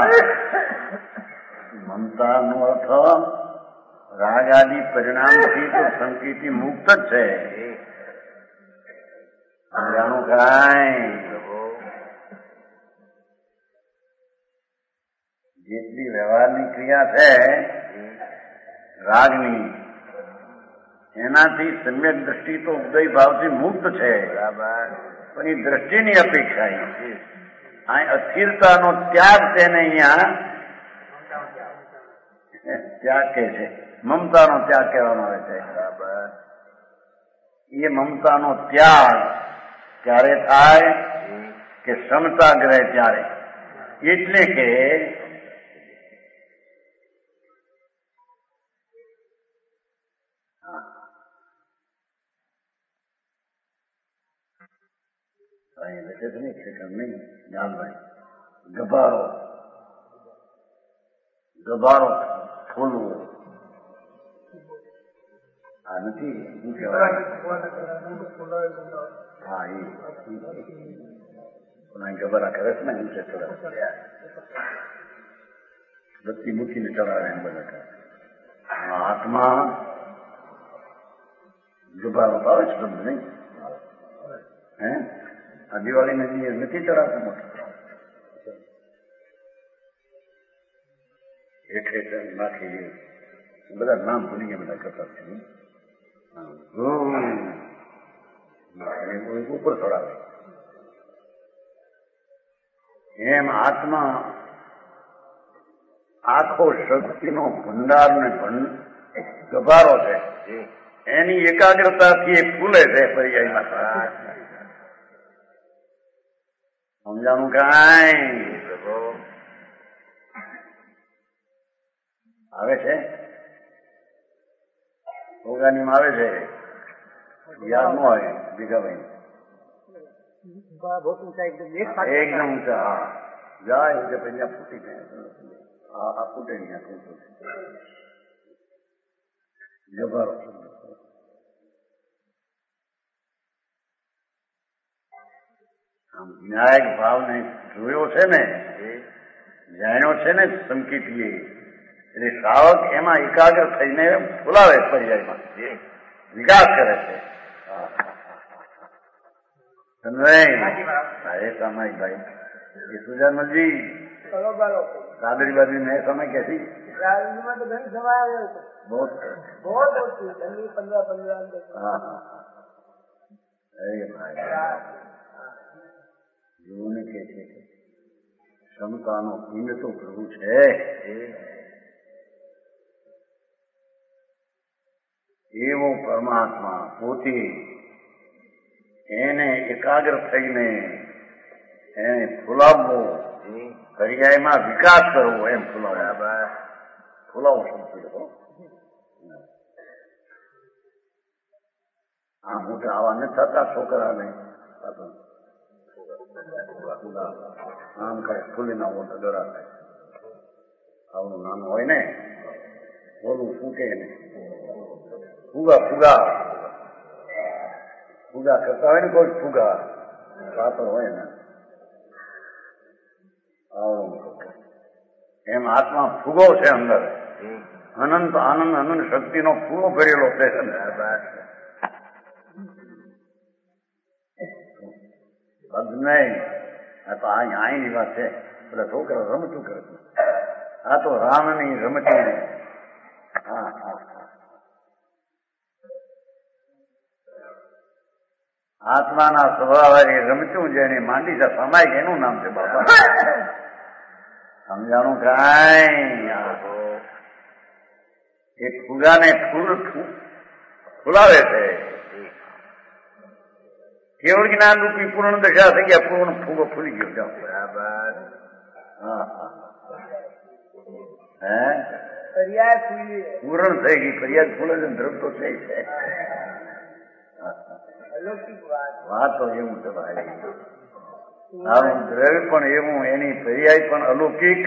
મમતાનો અર્થ રાગ આદિ પરિણામથી તો સંકેતી મુક્ત જ છે. કાંઈ જેટલી વ્યવહારની ક્રિયા છે રાગની એનાથી સમ્યક દ્રષ્ટિ તો ઉદય ભાવથી મુક્ત છે પણ એ દ્રષ્ટિની અપેક્ષા અહીં અસ્થિરતાનો ત્યાગ તેને અહીંયા ત્યાગ કહે છે, મમતાનો ત્યાગ કહેવામાં આવે છે. એ મમતાનો ત્યાગ ક્યારે થાય કે ક્ષમતા ગ્રહે ત્યારે, એટલે કે ગભારો ખોલવો આ નથી શું કહેવાય? હા એ ગભારા કરે છે ને ઊંચે ચડાવે, બત્તી મૂકીને ચડાવે એમ બધા કરે. હાથમાં ગભારો આવે છે શબ્દ નહીં હે? આ દિવાળીના દિવસ નથી ચડાવતું મોટો હેઠે નાખી બધા નામ ભૂલી ગયા બધા કરતા છે. ઉપર ચડાવે એમ આત્મા આખો શક્તિનો ભંડાર ને ગભારો છે, એની એકાગ્રતાથી એ ફૂલે છે પર્યાયમાં. સમજાણું કાંઈ આવે છે? ઓગાનીમાં આવે છે, યાદ ન આવે ભીખાભાઈ એકદમ ઊંચા. હા જાય કે પછી ફૂટી જાય, આ ફૂટે નહીં ગભારો. આમ વિનાયક ભાવને જોયો છે ને, જાણ્યો છે ને સંકિતીએ, એટલે શ્રાવક એમાં એકાગ્ર થઈને ફૂલાવે પર્યાયમાં, વિકાસ કરે છે. સામાયિકભાઈ એ સુજાનજી દાદરી બાજુ મેં સમય कैसी बहुत જીવને કે છે ક્ષમતાનો પિંડ તો પ્રભુ છે, એવો પરમાત્મા પોતે એને એકાગ્ર થઈને એને ફૂલાવવો, પર્યાયમાં વિકાસ કરવો, એમ ફૂલાવો શબ્દ. આ મોટા આવા ન થતા છોકરાને આમ કરે ફૂલી ના મોટા દરા થાય. આવડું નાનું હોય ને બોલું ફૂકે ને ફુગા કરતા હોય ને કોઈ ફુગા પાતળ હોય ને એમ આત્મા ફુગો છે અંદર, અનંત આનંદ અનંત શક્તિનો ફૂલો ભરેલો છે. બધ નહીં, આ તો અહીંની વાત છે. બધા છોકરા રમતું કરે, આ તો રામની રમતી નહીં. હા હા આત્માના સ્વભાવ રમતું જેને માંડી છે સમાય એનું નામ છે બાપા. સમજાણું કાંઈ? એ ફૂગાને ફૂલાવે છે. કેવળ જ્ઞાન રૂપી પૂર્ણ દશા થઈ ગયા, પૂર્ણ ફૂગો ફૂલી ગયો. જાઓ બરાબર. હા હા હે પૂરણ થઈ ગઈ, ફરિયાદ ફૂલે છે, દ્રવ તો છે. વાત તો એવું છે ભાઈ, તારું દ્રવ્ય પણ એવું, એની પર્યાય પણ અલૌકિક.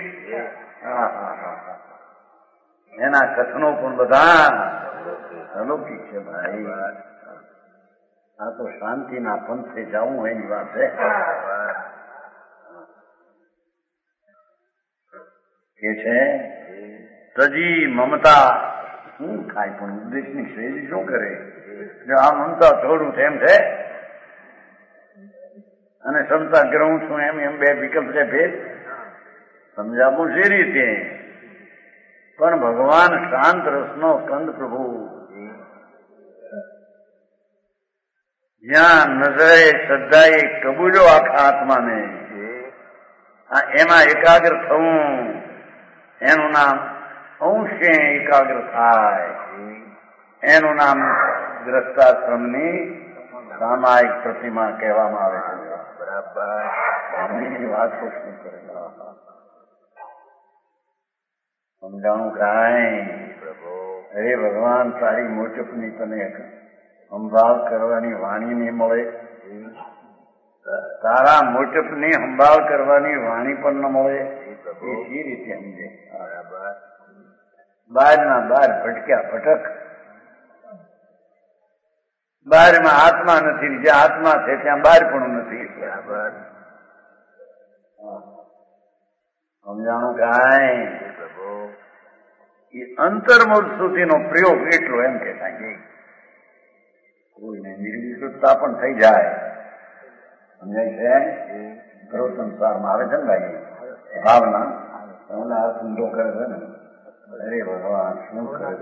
એના કથનો પણ બધા અલૌકિક છે ભાઈ. આ તો શાંતિના પંથે જવું એની વાત છે. કે છે તજી મમતા શું થાય, પણ ઉદ્દેશની શૈલી શું કરે? જો આ મમતા થોડું તેમ છે અને ક્ષમતા ગ્રહું છું એમ બે વિકલ્પ છે ભેદ. સમજાવું છે રીતે પણ ભગવાન શાંત રસનો કંદ પ્રભુ જ્યાં નજરે શ્રદ્ધાએ કબૂલ્યો આખા આત્માને એમાં એકાગ્ર થવું એનું નામ અંશે એકાગ્ર થાય એનું નામ ગ્રસ્તાશ્રમની સામાયિક પ્રતિમા કહેવામાં આવે છે. બરાબર વાતો શું કરે સમજાણું કાંઈ પ્રભુ. અરે ભગવાન તારી મોટપની તને સંભાળ કરવાની વાણી નહીં મળે. તારા મોટપની સંભાળ કરવાની વાણી પણ ન મળે. એ સી રીતે સમજે. બહારના બહાર ભટક્યા ભટક. બહારમાં આત્મા નથી, જ્યાં આત્મા છે ત્યાં બહાર પણ નથી. બરાબર સમજાણું કાંઈ. એ અંતર્મુખ સુધીનો પ્રયોગ એટલો એમ કે કાંઈ કોઈને નિર્વિકૃતતા પણ થઈ જાય. સમજાય છે? ઘરો સંસારમાં આવે છે ને ભાઈ ભાવના હાથ ઊંધો કરે છે ને. અરે ભગવાન શું કરે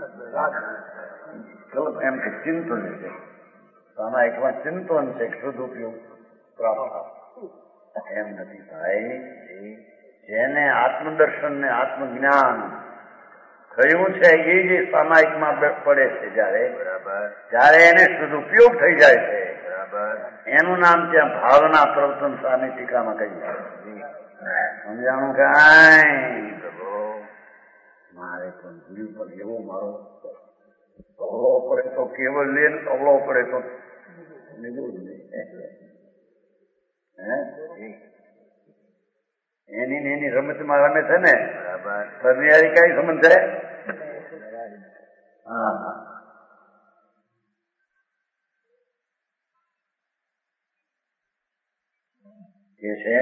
કલ્પ એમ કે ચિંતન છે. સામાયિકમાં ચિંતન છે શુદ્ધ ઉપયોગ પ્રાપ્ત એમ નથી ભાઈ. જેને આત્મદર્શન ને આત્મજ્ઞાન થયું છે એ જે સામાયિકમાં પડે છે જયારે એને સદુપયોગ થઈ જાય છે એનું નામ ત્યાં ભાવના પ્રવર્તન સામે ટીકામાં કહી જાય. સમજાણું કાંઈ મારે પણ જીવ પર એવો મારો અવળો પડે તો કેવળ લે ને અવળો પડે તો એની રમતમાં રમે છે ને. ફરનિયારી કઈ સમજ છે? હા એ છે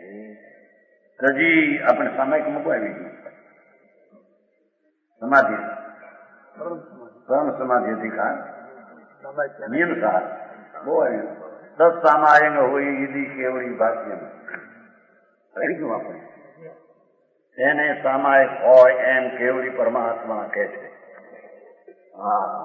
હજી આપણે સામાયિક મૂકવા આવી ગયું. સમાધિ કર્મ સમાધિ અધિકાર નિયમ સાર બહુ આવ્યું. 10 સામાયંગ હોય ઈદી કેવડી ભાષ્યમ રહી ગયું. આપણે એને સામાયિક હોય એમ કેવડી પરમાત્મા કે છે. હા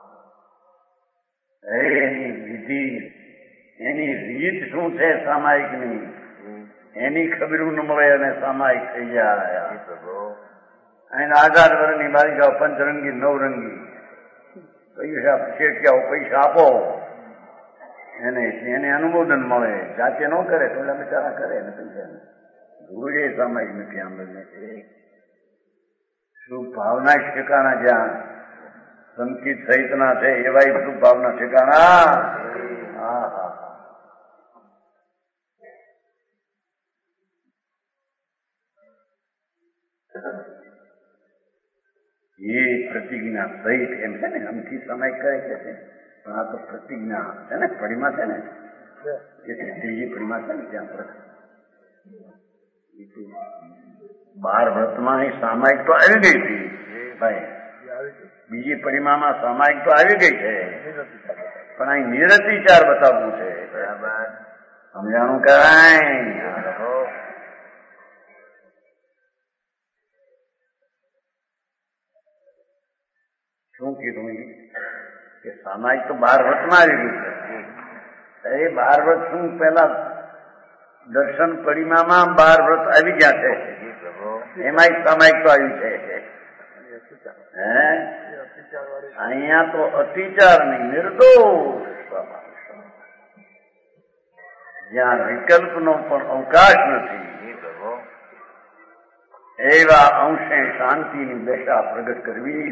એની વિધિ એની રીત શું છે સામાયિકની એની ખબરું ન મળે અને સામાયિક થઈ જાય. એના 18 વર્ષની બાલિકાઓ પંચરંગી નવરંગી પૈસા શેઠિયાઓ પૈસા આપો એને અનુમોદન મળે. જાતે ન કરે તો એના બિચારા કરે ને પૈસા ગુરુએ સામાયિક નથી. આમ શુભ ભાવના ઠેકાણા જ્યાં સંકિત સહિતના છે એવા શુભ ભાવના ઠેકાણા. હા હા એ પ્રતિજ્ઞા સહિત એમ છે ને. અમથી સમય કહે છે પણ આ તો પ્રતિજ્ઞા છે ને. પડીમાં છે ને ત્રીજી પડીમાં છે ને ત્યાં પર 12 વ્રતમાં એ સામાયિક તો આવી ગઈ હતી ભાઈ. બીજી પડીમાં સામાયિક તો આવી ગઈ છે પણ અહીં નિરતિચાર બતાવવું છે. સમજાણું કાંઈ. શું કીધું કે સામાયિક તો 12 વ્રતમાં આવી ગયું છે. એ 12 વ્રત શું પેલા દર્શન પડીમામાં 12 વ્રત આવી ગયા છે. એમાં સામાયિક તો આવ્યું છે. અહીંયા તો અતિચાર નહીં નિર્દોષ જ્યાં વિકલ્પનો પણ અવકાશ નથી એવા અંશે શાંતિની દશા પ્રગટ કરવી.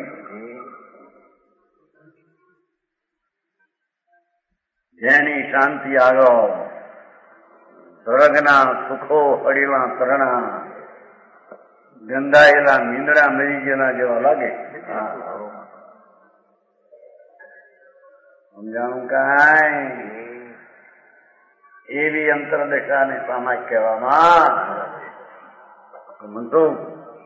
જેની શાંતિ આગળ સ્વર્ગના સુખો હળીલા તરણા ગંધાયેલા મીંદડા મરી ગયેલા જેવા લાગે. સમજાણું કાંઈ. એવી અંતરદશાને સામાયિક કહેવામાં. મનસુખ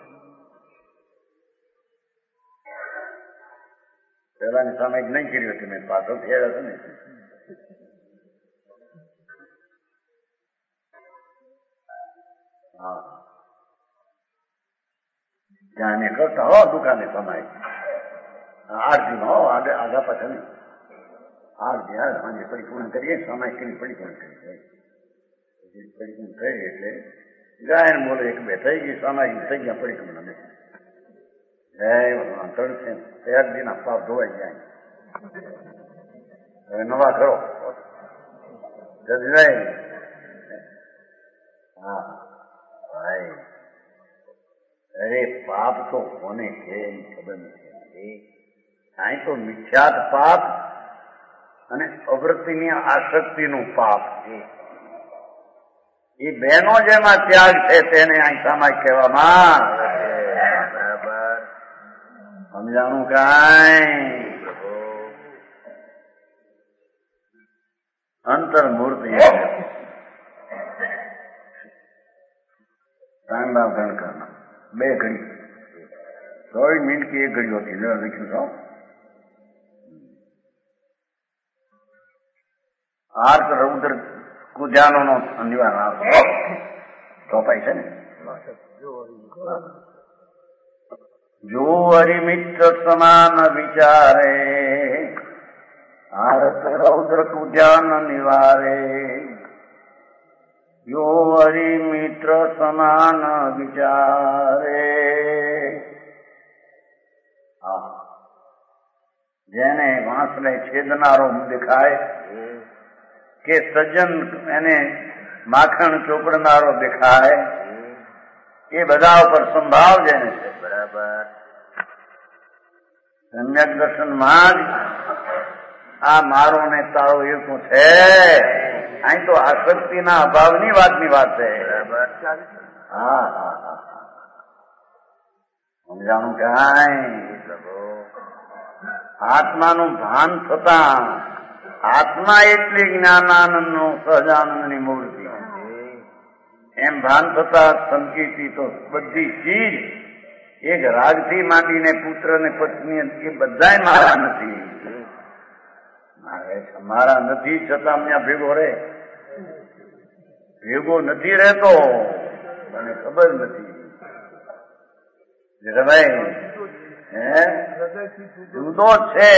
પેલાની સામાયિક નહીં કર્યું હતું મેં પાછળ થયા હતા ને. હા, ત્યાં એને કરતા હો દુકાને સમાય આરતીમાં હો આગા પાછા નહીં. આરતી સાંજે પરિપૂર્ણ કરીએ, સમય કરી પરિપૂર્ણ કરી પરિપૂર્ણ થઈ એટલે ગાયન બોલે એક બે થઈ ગઈ, સામાજિક થઈ ગયા પરિક્રમણ. જય ભગવાન તળશે શહેરજીના પાપ ધોવાઈ જાય. હવે નવા કરો જજવાય. હા ભાઈ, અરે પાપ તો કોને છે એની ખબર નથી. અહીં તો મિથ્યાત પાપ અને અવૃત્તિની આસક્તિનું પાપ છે. એ બહેનો જેમાં ત્યાગ છે તેને અહીં સામાજિક કહેવામાં બરાબર સમજાણું કાંઈ. અંતર્મૂર્તિ રામભાવ ગણકરના 2 ઘડી 100 મિનિટ की 1 घड़ी होती है. लिखियो तो आर्थ रौद्र કુજાનો નો નિવારણ આવશે ચોપાઈ છે ને. જો હરિમિત્ર સમાન વિચારે આર્થ રૌદ્ર કુજાન નિવારે. જો હરિમિત્ર સમાન વિચારે. જેને વાંસને છેદનારો દેખાય કે સજ્જન એને માખણ ચોપડનારો દેખાય, એ બધા ઉપર સંભાવ જેને છે બરાબર સમ્યક દર્શનમાં જ આ મારો ને તારો એવું છે. અહીં તો આસક્તિના અભાવની વાતની વાત છે બરાબર. હા હા હા સમજાણું કાંઈ. આત્માનું ભાન થતા આત્મા એટલી જ્ઞાનાનંદ નો સહજાનંદની મૂર્તિ એમ ભાન થતા સંકેતી તો બધી ચીજ એક રાગથી માંડીને પુત્ર ને પત્ની એ બધા મારા નથી. મારા નથી છતાં ત્યાં ભેગો રહે. ભેગો નથી રહેતો મને ખબર નથી. ભાઈ જુદો છે.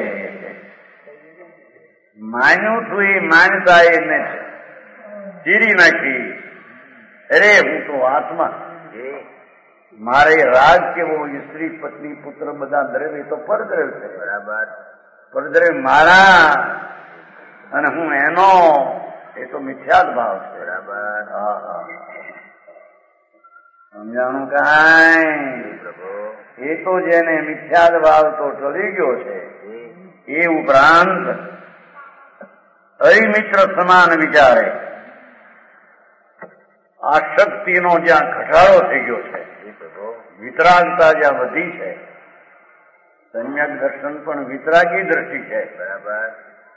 માન્યું તું એ માન્યતા એને ચીરી નાખી. અરે હું તો આત્મા, મારે રાગ કેવો સ્ત્રી પત્ની પુત્ર બધા દ્રવ્ય તો પરદ્રવ્ય છે બરાબર. પરદ્રવ્ય મારા અને હું એનો, એ તો મિથ્યાત ભાવ છે બરાબર. હા હા સમજાણું કાંઈ. એ તો જેને મિથ્યાત ભાવ તો ટળી ગયો છે એ ઉપરાંત હરિમિત્ર સમાન વિચારે આસક્તિનો જ્યાં ઘટાડો થઈ ગયો છે, વિતરાગતા જ્યાં વધી છે. સમ્યક દર્શન પણ વિતરાગી દ્રષ્ટિ છે બરાબર.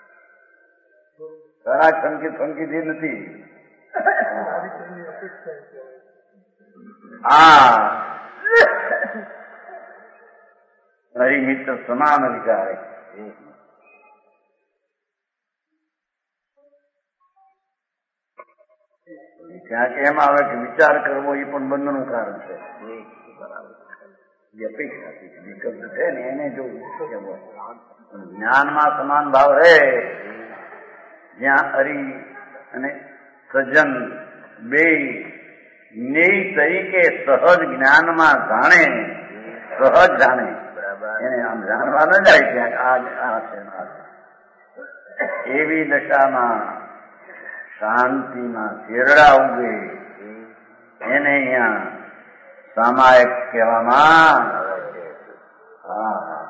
ઘણા સંકિત નથી. હા હરિમિત્ર સમાન વિચારે. ત્યાં કેમ આવે કે વિચાર કરવો એ પણ બંધનું કારણ છે. જે અપેક્ષા વિકલ્પ છે ને એને જો જ્ઞાનમાં સમાન ભાવ રહે, જ્યાં હરિ અને સજ્જન બે નેય તરીકે સહજ જ્ઞાનમાં જાણે, સહજ જાણે એને આમ જાણવા ન જાય ત્યાં આ છે. એવી દશામાં શાંતિના શેરડા ઉગે એને અહીંયા સામાયિક કહેવામાં આવે છે. હા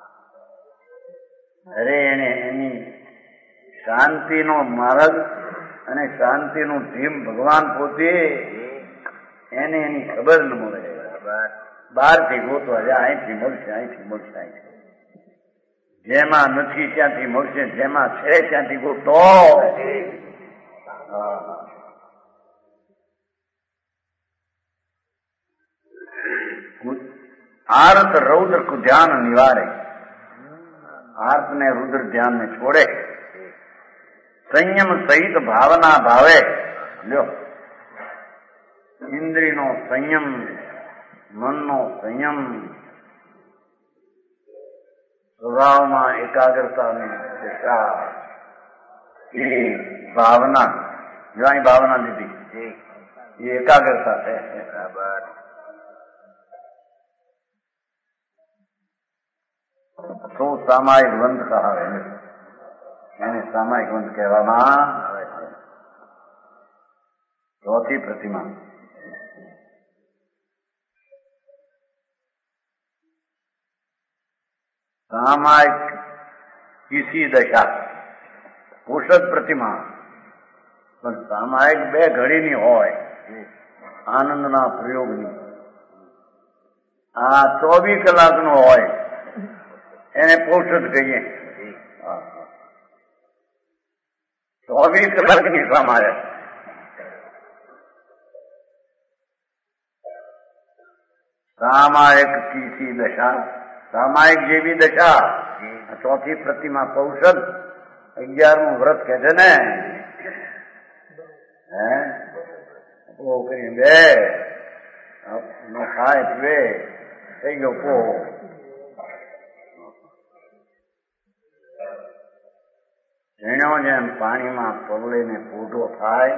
અરે એને એની શાંતિનો માર્ગ અને શાંતિનું ધીમ ભગવાન પોતે એને એની ખબર ન મળે બરાબર. બહારથી ગોતવા જાય, અહીંથી મળશે, અહીંથી મળશે, અહીંથી જેમાં નથી ત્યાંથી મળશે, જેમાં છે ત્યાંથી ગોતો. આર્ત રૌદ્ર ધ્યાન નિવારે. આર્ત ને રુદ્ર ધ્યાન ને છોડે. સંયમ સહિત ભાવના ભાવે લ્યો ઇન્દ્રિયનો સંયમ, મનનો સંયમ, સ્વભાવમાં એકાગ્રતાની દિશા, એ ભાવના, જો અહીં ભાવના લીધી એ એકાગ્રતા છે. બરાબર. તો સામાયિક બંધ કહાવે, એને સામાયિક બંધ કહેવામાં આવે છે. ચોથી પ્રતિમા सामायिक किसी दशा, પોષક પ્રતિમા, પણ સામાયિક 2 ઘડીની હોય, આનંદના પ્રયોગની. આ 24 કલાકનો હોય, એને પોષક કહીએ. 24 કલાકની સામાયિક. સામાયિક કિસી દશા, સામાયિક જેવી દશા. ચોથી પ્રતિમા પૌષદ, 11મું વ્રત કે છે ને, હે પોહ કરી બે નો ખાય પીવે, થઈ ગયો પોહ. ઝીણો જેમ પાણીમાં પગલીને પોઢો થાય,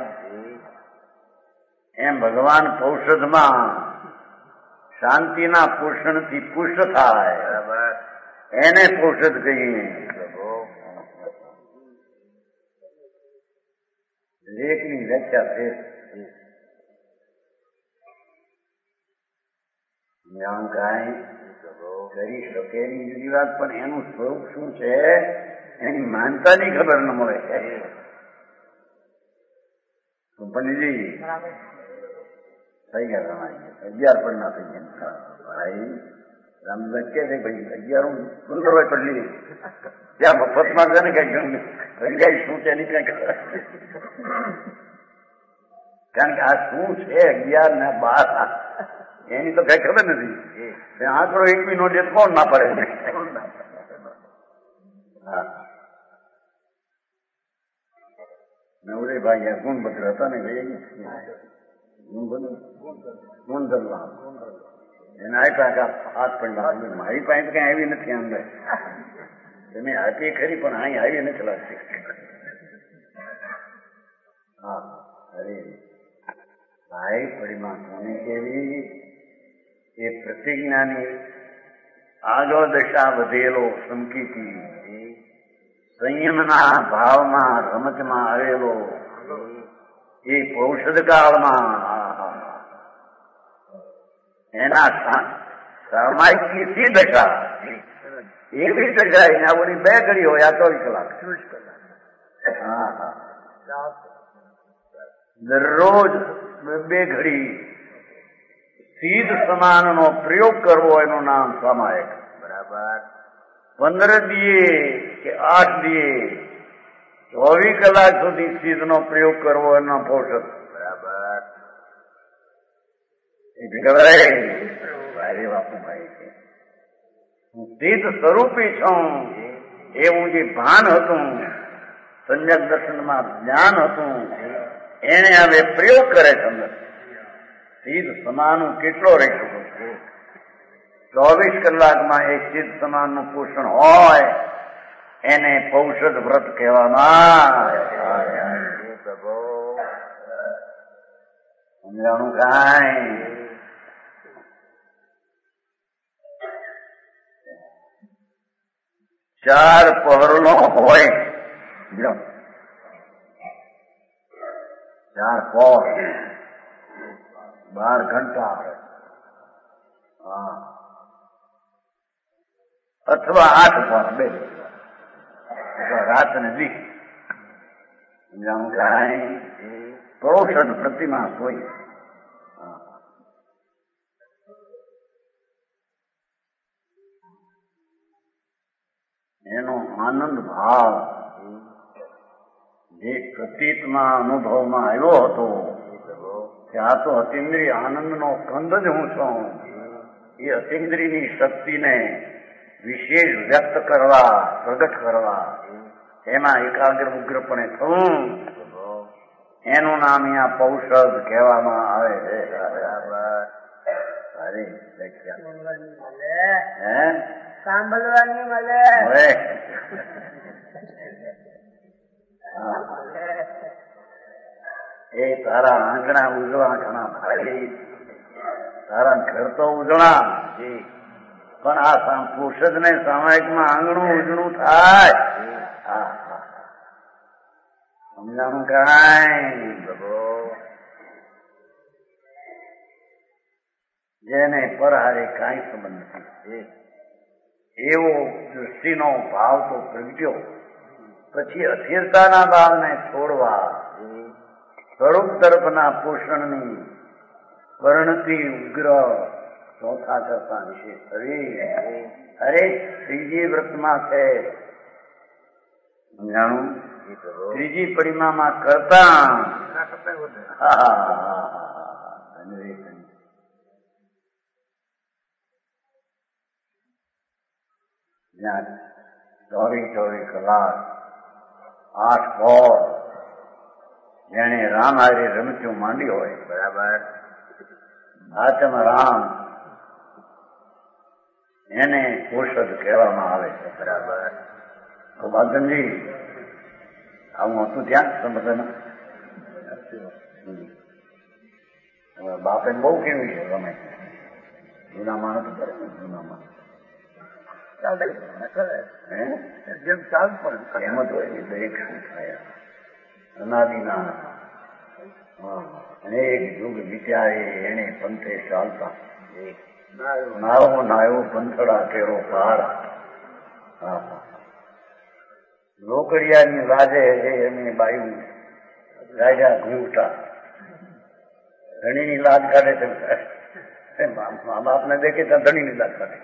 એમ ભગવાન પૌષદમાં શાંતિના પોષણથી પુષ્ટ થાય, એને પૌષદ કહીએ. દરેકની વ્યાખ્યા છે. કાંઈ કરી શકે એની જુદી વાત, પણ એનું સ્વરૂપ શું છે એની માનતાની ખબર ન મળે. પંડિતજી થઈ ગયા તમારી 11 પણ ના થઈ ગયા ભાઈ. રામદાસ કે છે ભાઈ 11 15 પડલી ત્યાં મફતમાં છે ને કઈ રંગાઈ શું છે એની કઈ ખબર, કારણ કે આ શું છે 11 ને 12 એની તો કઈ ખબર નથી. આંકડો 1 નો ડેટ કોણ ના પડે. હા નવરેભાઈ ગુણભદ્ર હતા ને ગુણધર્મ એને આપ્યા હાથ પણ મારી પાસે કઈ આવી નથી અંદર. તમે આપી ખરી પણ અહીં આવી નથી લાગતી. હા અરે ભાઈ પરિમા કોને કેવી, એ પ્રતિજ્ઞાની આગળ દશા વધેલો સંકીતી, સંયમના ભાવમાં રમતમાં આવેલો એ પૌષદ કાળમાં એના સામાયિકની સી દશા, એવી દશા એના ઓલી 2 ઘડી હોય, આ 24 કલાક. દરરોજ 2 ઘડી સીધ સમાનનો પ્રયોગ કરવો એનું નામ સામાયિક. બરાબર. 15 દીએ કે 8 દીએ 24 કલાક સુધી સીધનો પ્રયોગ કરવો એનો પૌષદ. બરાબર. ભાઈ બાપુ ભાઈ છે, હું સીધ સ્વરૂપી છું એવું જે ભાન હતું, સંજ્ઞક દર્શનમાં જ્ઞાન હતું, એને હવે પ્રયોગ કરે છે અંદર. સીધ સમાનું કેટલો રહી શકો છો? 24 કલાકમાં એક સિદ્ધ સમાનનું પોષણ હોય એને પૌષદ વ્રત કહેવામાં. સમજાણું કાંઈ? ચાર પહરનો હોય, 4 પહોર 12 ઘંટા, હા, અથવા 8 પહોર 2 અથવા રાત ને દી. સમજાણું કાંઈ? પૌષદ પ્રતિમા હોય. એનો આનંદ ભાવ જે પ્રતીતમાં અનુભવમાં આવ્યો હતો કે આ તો અતિન્દ્રિય આનંદનો કંદ જ હું છું, એ અતિન્દ્રિયની શક્તિને વિશેષ વ્યક્ત કરવા, પ્રગટ કરવા, એમાં એકાગ્ર ઉગ્રપણે થવું, એનું નામ અહીંયા પૌષદ કહેવામાં આવે છે. હે સાંભળવાની મળે. એ તારા આંગણા ઉજળા ઘણા ભાઈ, તારા ઘર તો ઉજળા, પણ આ પુરુષદ ને સામાયિકમાં આંગણું ઉજળું થાય. સમજાણું કાંઈ? જેને પરહારે કાંઈ સંબંધ નથી એવો દૃષ્ટિનો ભાવ તો પ્રગટ્યો. પછી અસ્થિરતાના ભાવને છોડવા સ્વરૂપ તરફના પોષણની પરિણતિ ઉગ્ર ચોથા કરતા વિશેષ થવી. અરે ત્રીજી વ્રતમાં છે, સમજાણું? ત્રીજી પરિમામાં કરતા જ્યાં 24 કલાક 8 પહોર જેને રામ હારે રમતું માંડી હોય, બરાબર, આત્મ રામ એને પોષદ કહેવામાં આવે છે, બરાબર. તો બાદનજી આવું હતું ત્યાં સમજને બાપે બહુ કેવી છે રમે જૂના માણસ કરે ને, જૂના માણસ જેમ ચાલ પણ એમ જ હોય. દરેક શું થાય અનાદિના અનેક યુગ વિચારે એને પંથે ચાલતા નાવો નાયો પંથડા કેરો પહાડા. લોકડિયાની લાજે એની બાયુ રાજા ઘૂંટા ધણીની લાજ કાઢે છે. મા બાપને દેખે ત્યાં ધણીની લાજ કાઢે.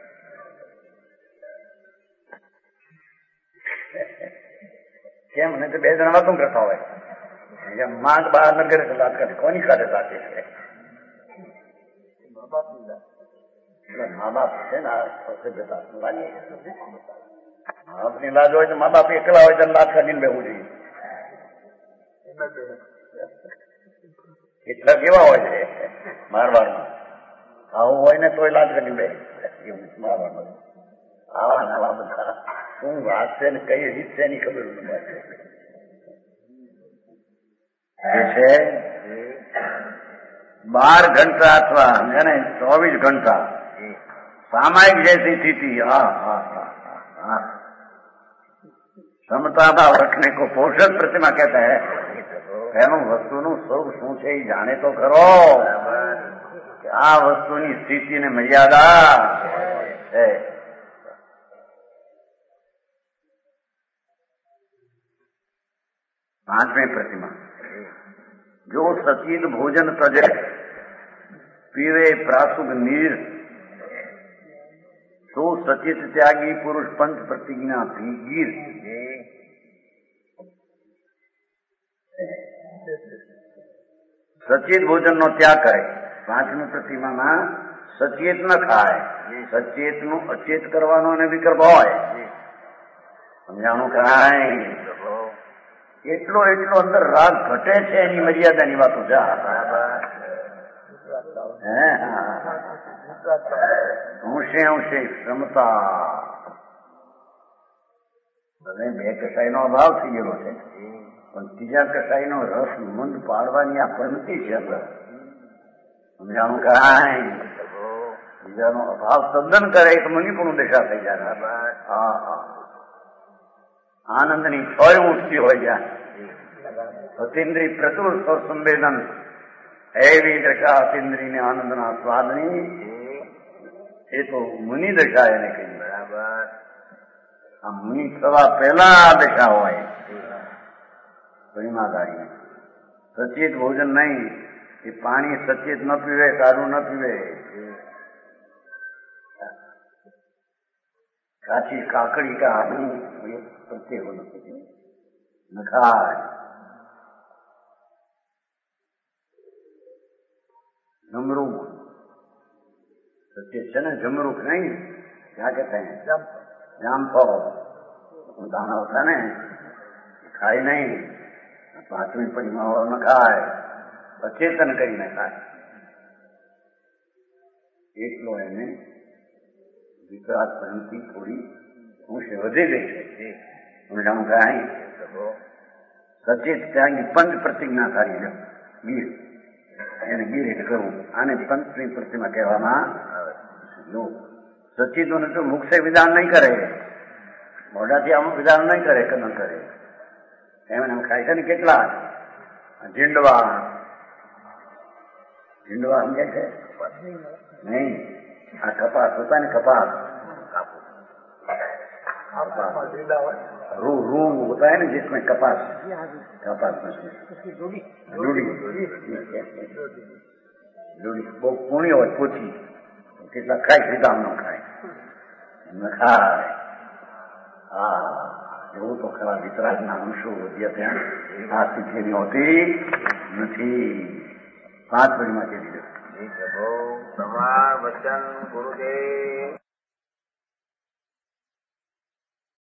કેમ ને તો બે જણા વાતું કરતા હોય, માં બહાર ન કરે તો લાજ કાઢે. કોની કાઢે લાગે છે? મા બાપ છે ને સભ્યતા લાગે. મા બાપની લાજ હોય તો મા બાપ એકલા હોય તો લાજ કાઢીને બેવું જોઈએ. એટલા કેવા હોય છે મારવાડમાં, આવું હોય ને તોય લાજ કાઢીને બે એવું મારવાડમાં. આવા નવા બધા શું વાત છે ને કઈ રીત છે એની ખબર છે. 12 ઘંટા અથવા 24 घंटा सामायिक जैसी स्थिति, समता भाव रखने को पोषक प्रतिमा कहता है. એનું વસ્તુનું સ્વરૂપ શું છે એ જાણે તો ખરો કે આ વસ્તુની સ્થિતિ ને મર્યાદા છે. પાંચમી प्रतिमा, जो सचिद भोजन तजे पीवे प्रासुग नीर तो सचित त्यागी पुरुष पंच प्रतिज्ञा गिर. સચેત ભોજન નો ત્યાગ કરે. પાંચમી પ્રતિમામાં સચેત ન ખાય. સચેત નું અચેત કરવાનો અને વિકલ્પ હોય. સમજાણું કાંઈ? એટલો અંદર રાગ ઘટે છે એની મર્યાદાની વાતો જા. અંશે ક્ષમતા. હવે 2 કસાઈનો અભાવ થઈ ગયેલો છે, પણ ત્રીજા કસાઈનો રસ મંદ પાડવાની આ પંક્તિ છે. સમજાણું કાંઈ? બીજાનો અભાવ તદ્દન કરે તો મનીપુણ દશા થઈ જાય. આનંદની છોય ઉઠતી હોય જ્યાં અતિન્દ્રિય પ્રતુર સંવેદન એવી દશા અતિન્દ્રિયને આનંદના સ્વાદની, એ તો મુનિ દશા એને કહી. બરાબર. આ મુનિ થવા પહેલા આ દશા હોય પરિમાધારી. સચેત ભોજન નહીં, એ પાણી સચેત ન પીવે, સારું ન પીવે. કાચી કાકડી કા આદુ પ્રત્યેક ન ખાય. જમરૂખ સચેત છે ને, જમરૂખ નહીં, ક્યાં કે થાય જામફળ દાણા હોતા ને, ખાય નહીં. પાંચમી પરિમાણો ન ખાય, અચેતન કરીને ખાય. એટલો એને વિતરાગ પ્રેમથી થોડી ઊંચે વધી ગઈ છે. ઊંડામાં કાંઈ સચેત ત્યાંની પંચ પ્રતિજ્ઞા કરી લો. ગીર એને ગીર એટલે કરવું. આને પંચની પ્રતિમા કહેવામાં આવે. સચિદોને તો મુખ્ય વિધાન નહીં કરે, મોઢાથી અમુક વિધાન નહીં કરે કે ન કરે. એમને ખાય છે ને કેટલા ઝીંડવા સમજે છે નહીં? આ કપાસ હોતા ને કપાસ रूम होता है ना जिसमें कपास लूडी बહુ પૂણી હોય પોછી કેટલા ખાય સીધા ન ખાય હા એવું તો ખરા વિતરાગના અંશો વધ્યા ત્યાં આ સ્થિતિની હોતી નથી. 5 મિનિટમાં કહી દીધું. પ્રભુ તમાર વચન ગુરુદેવ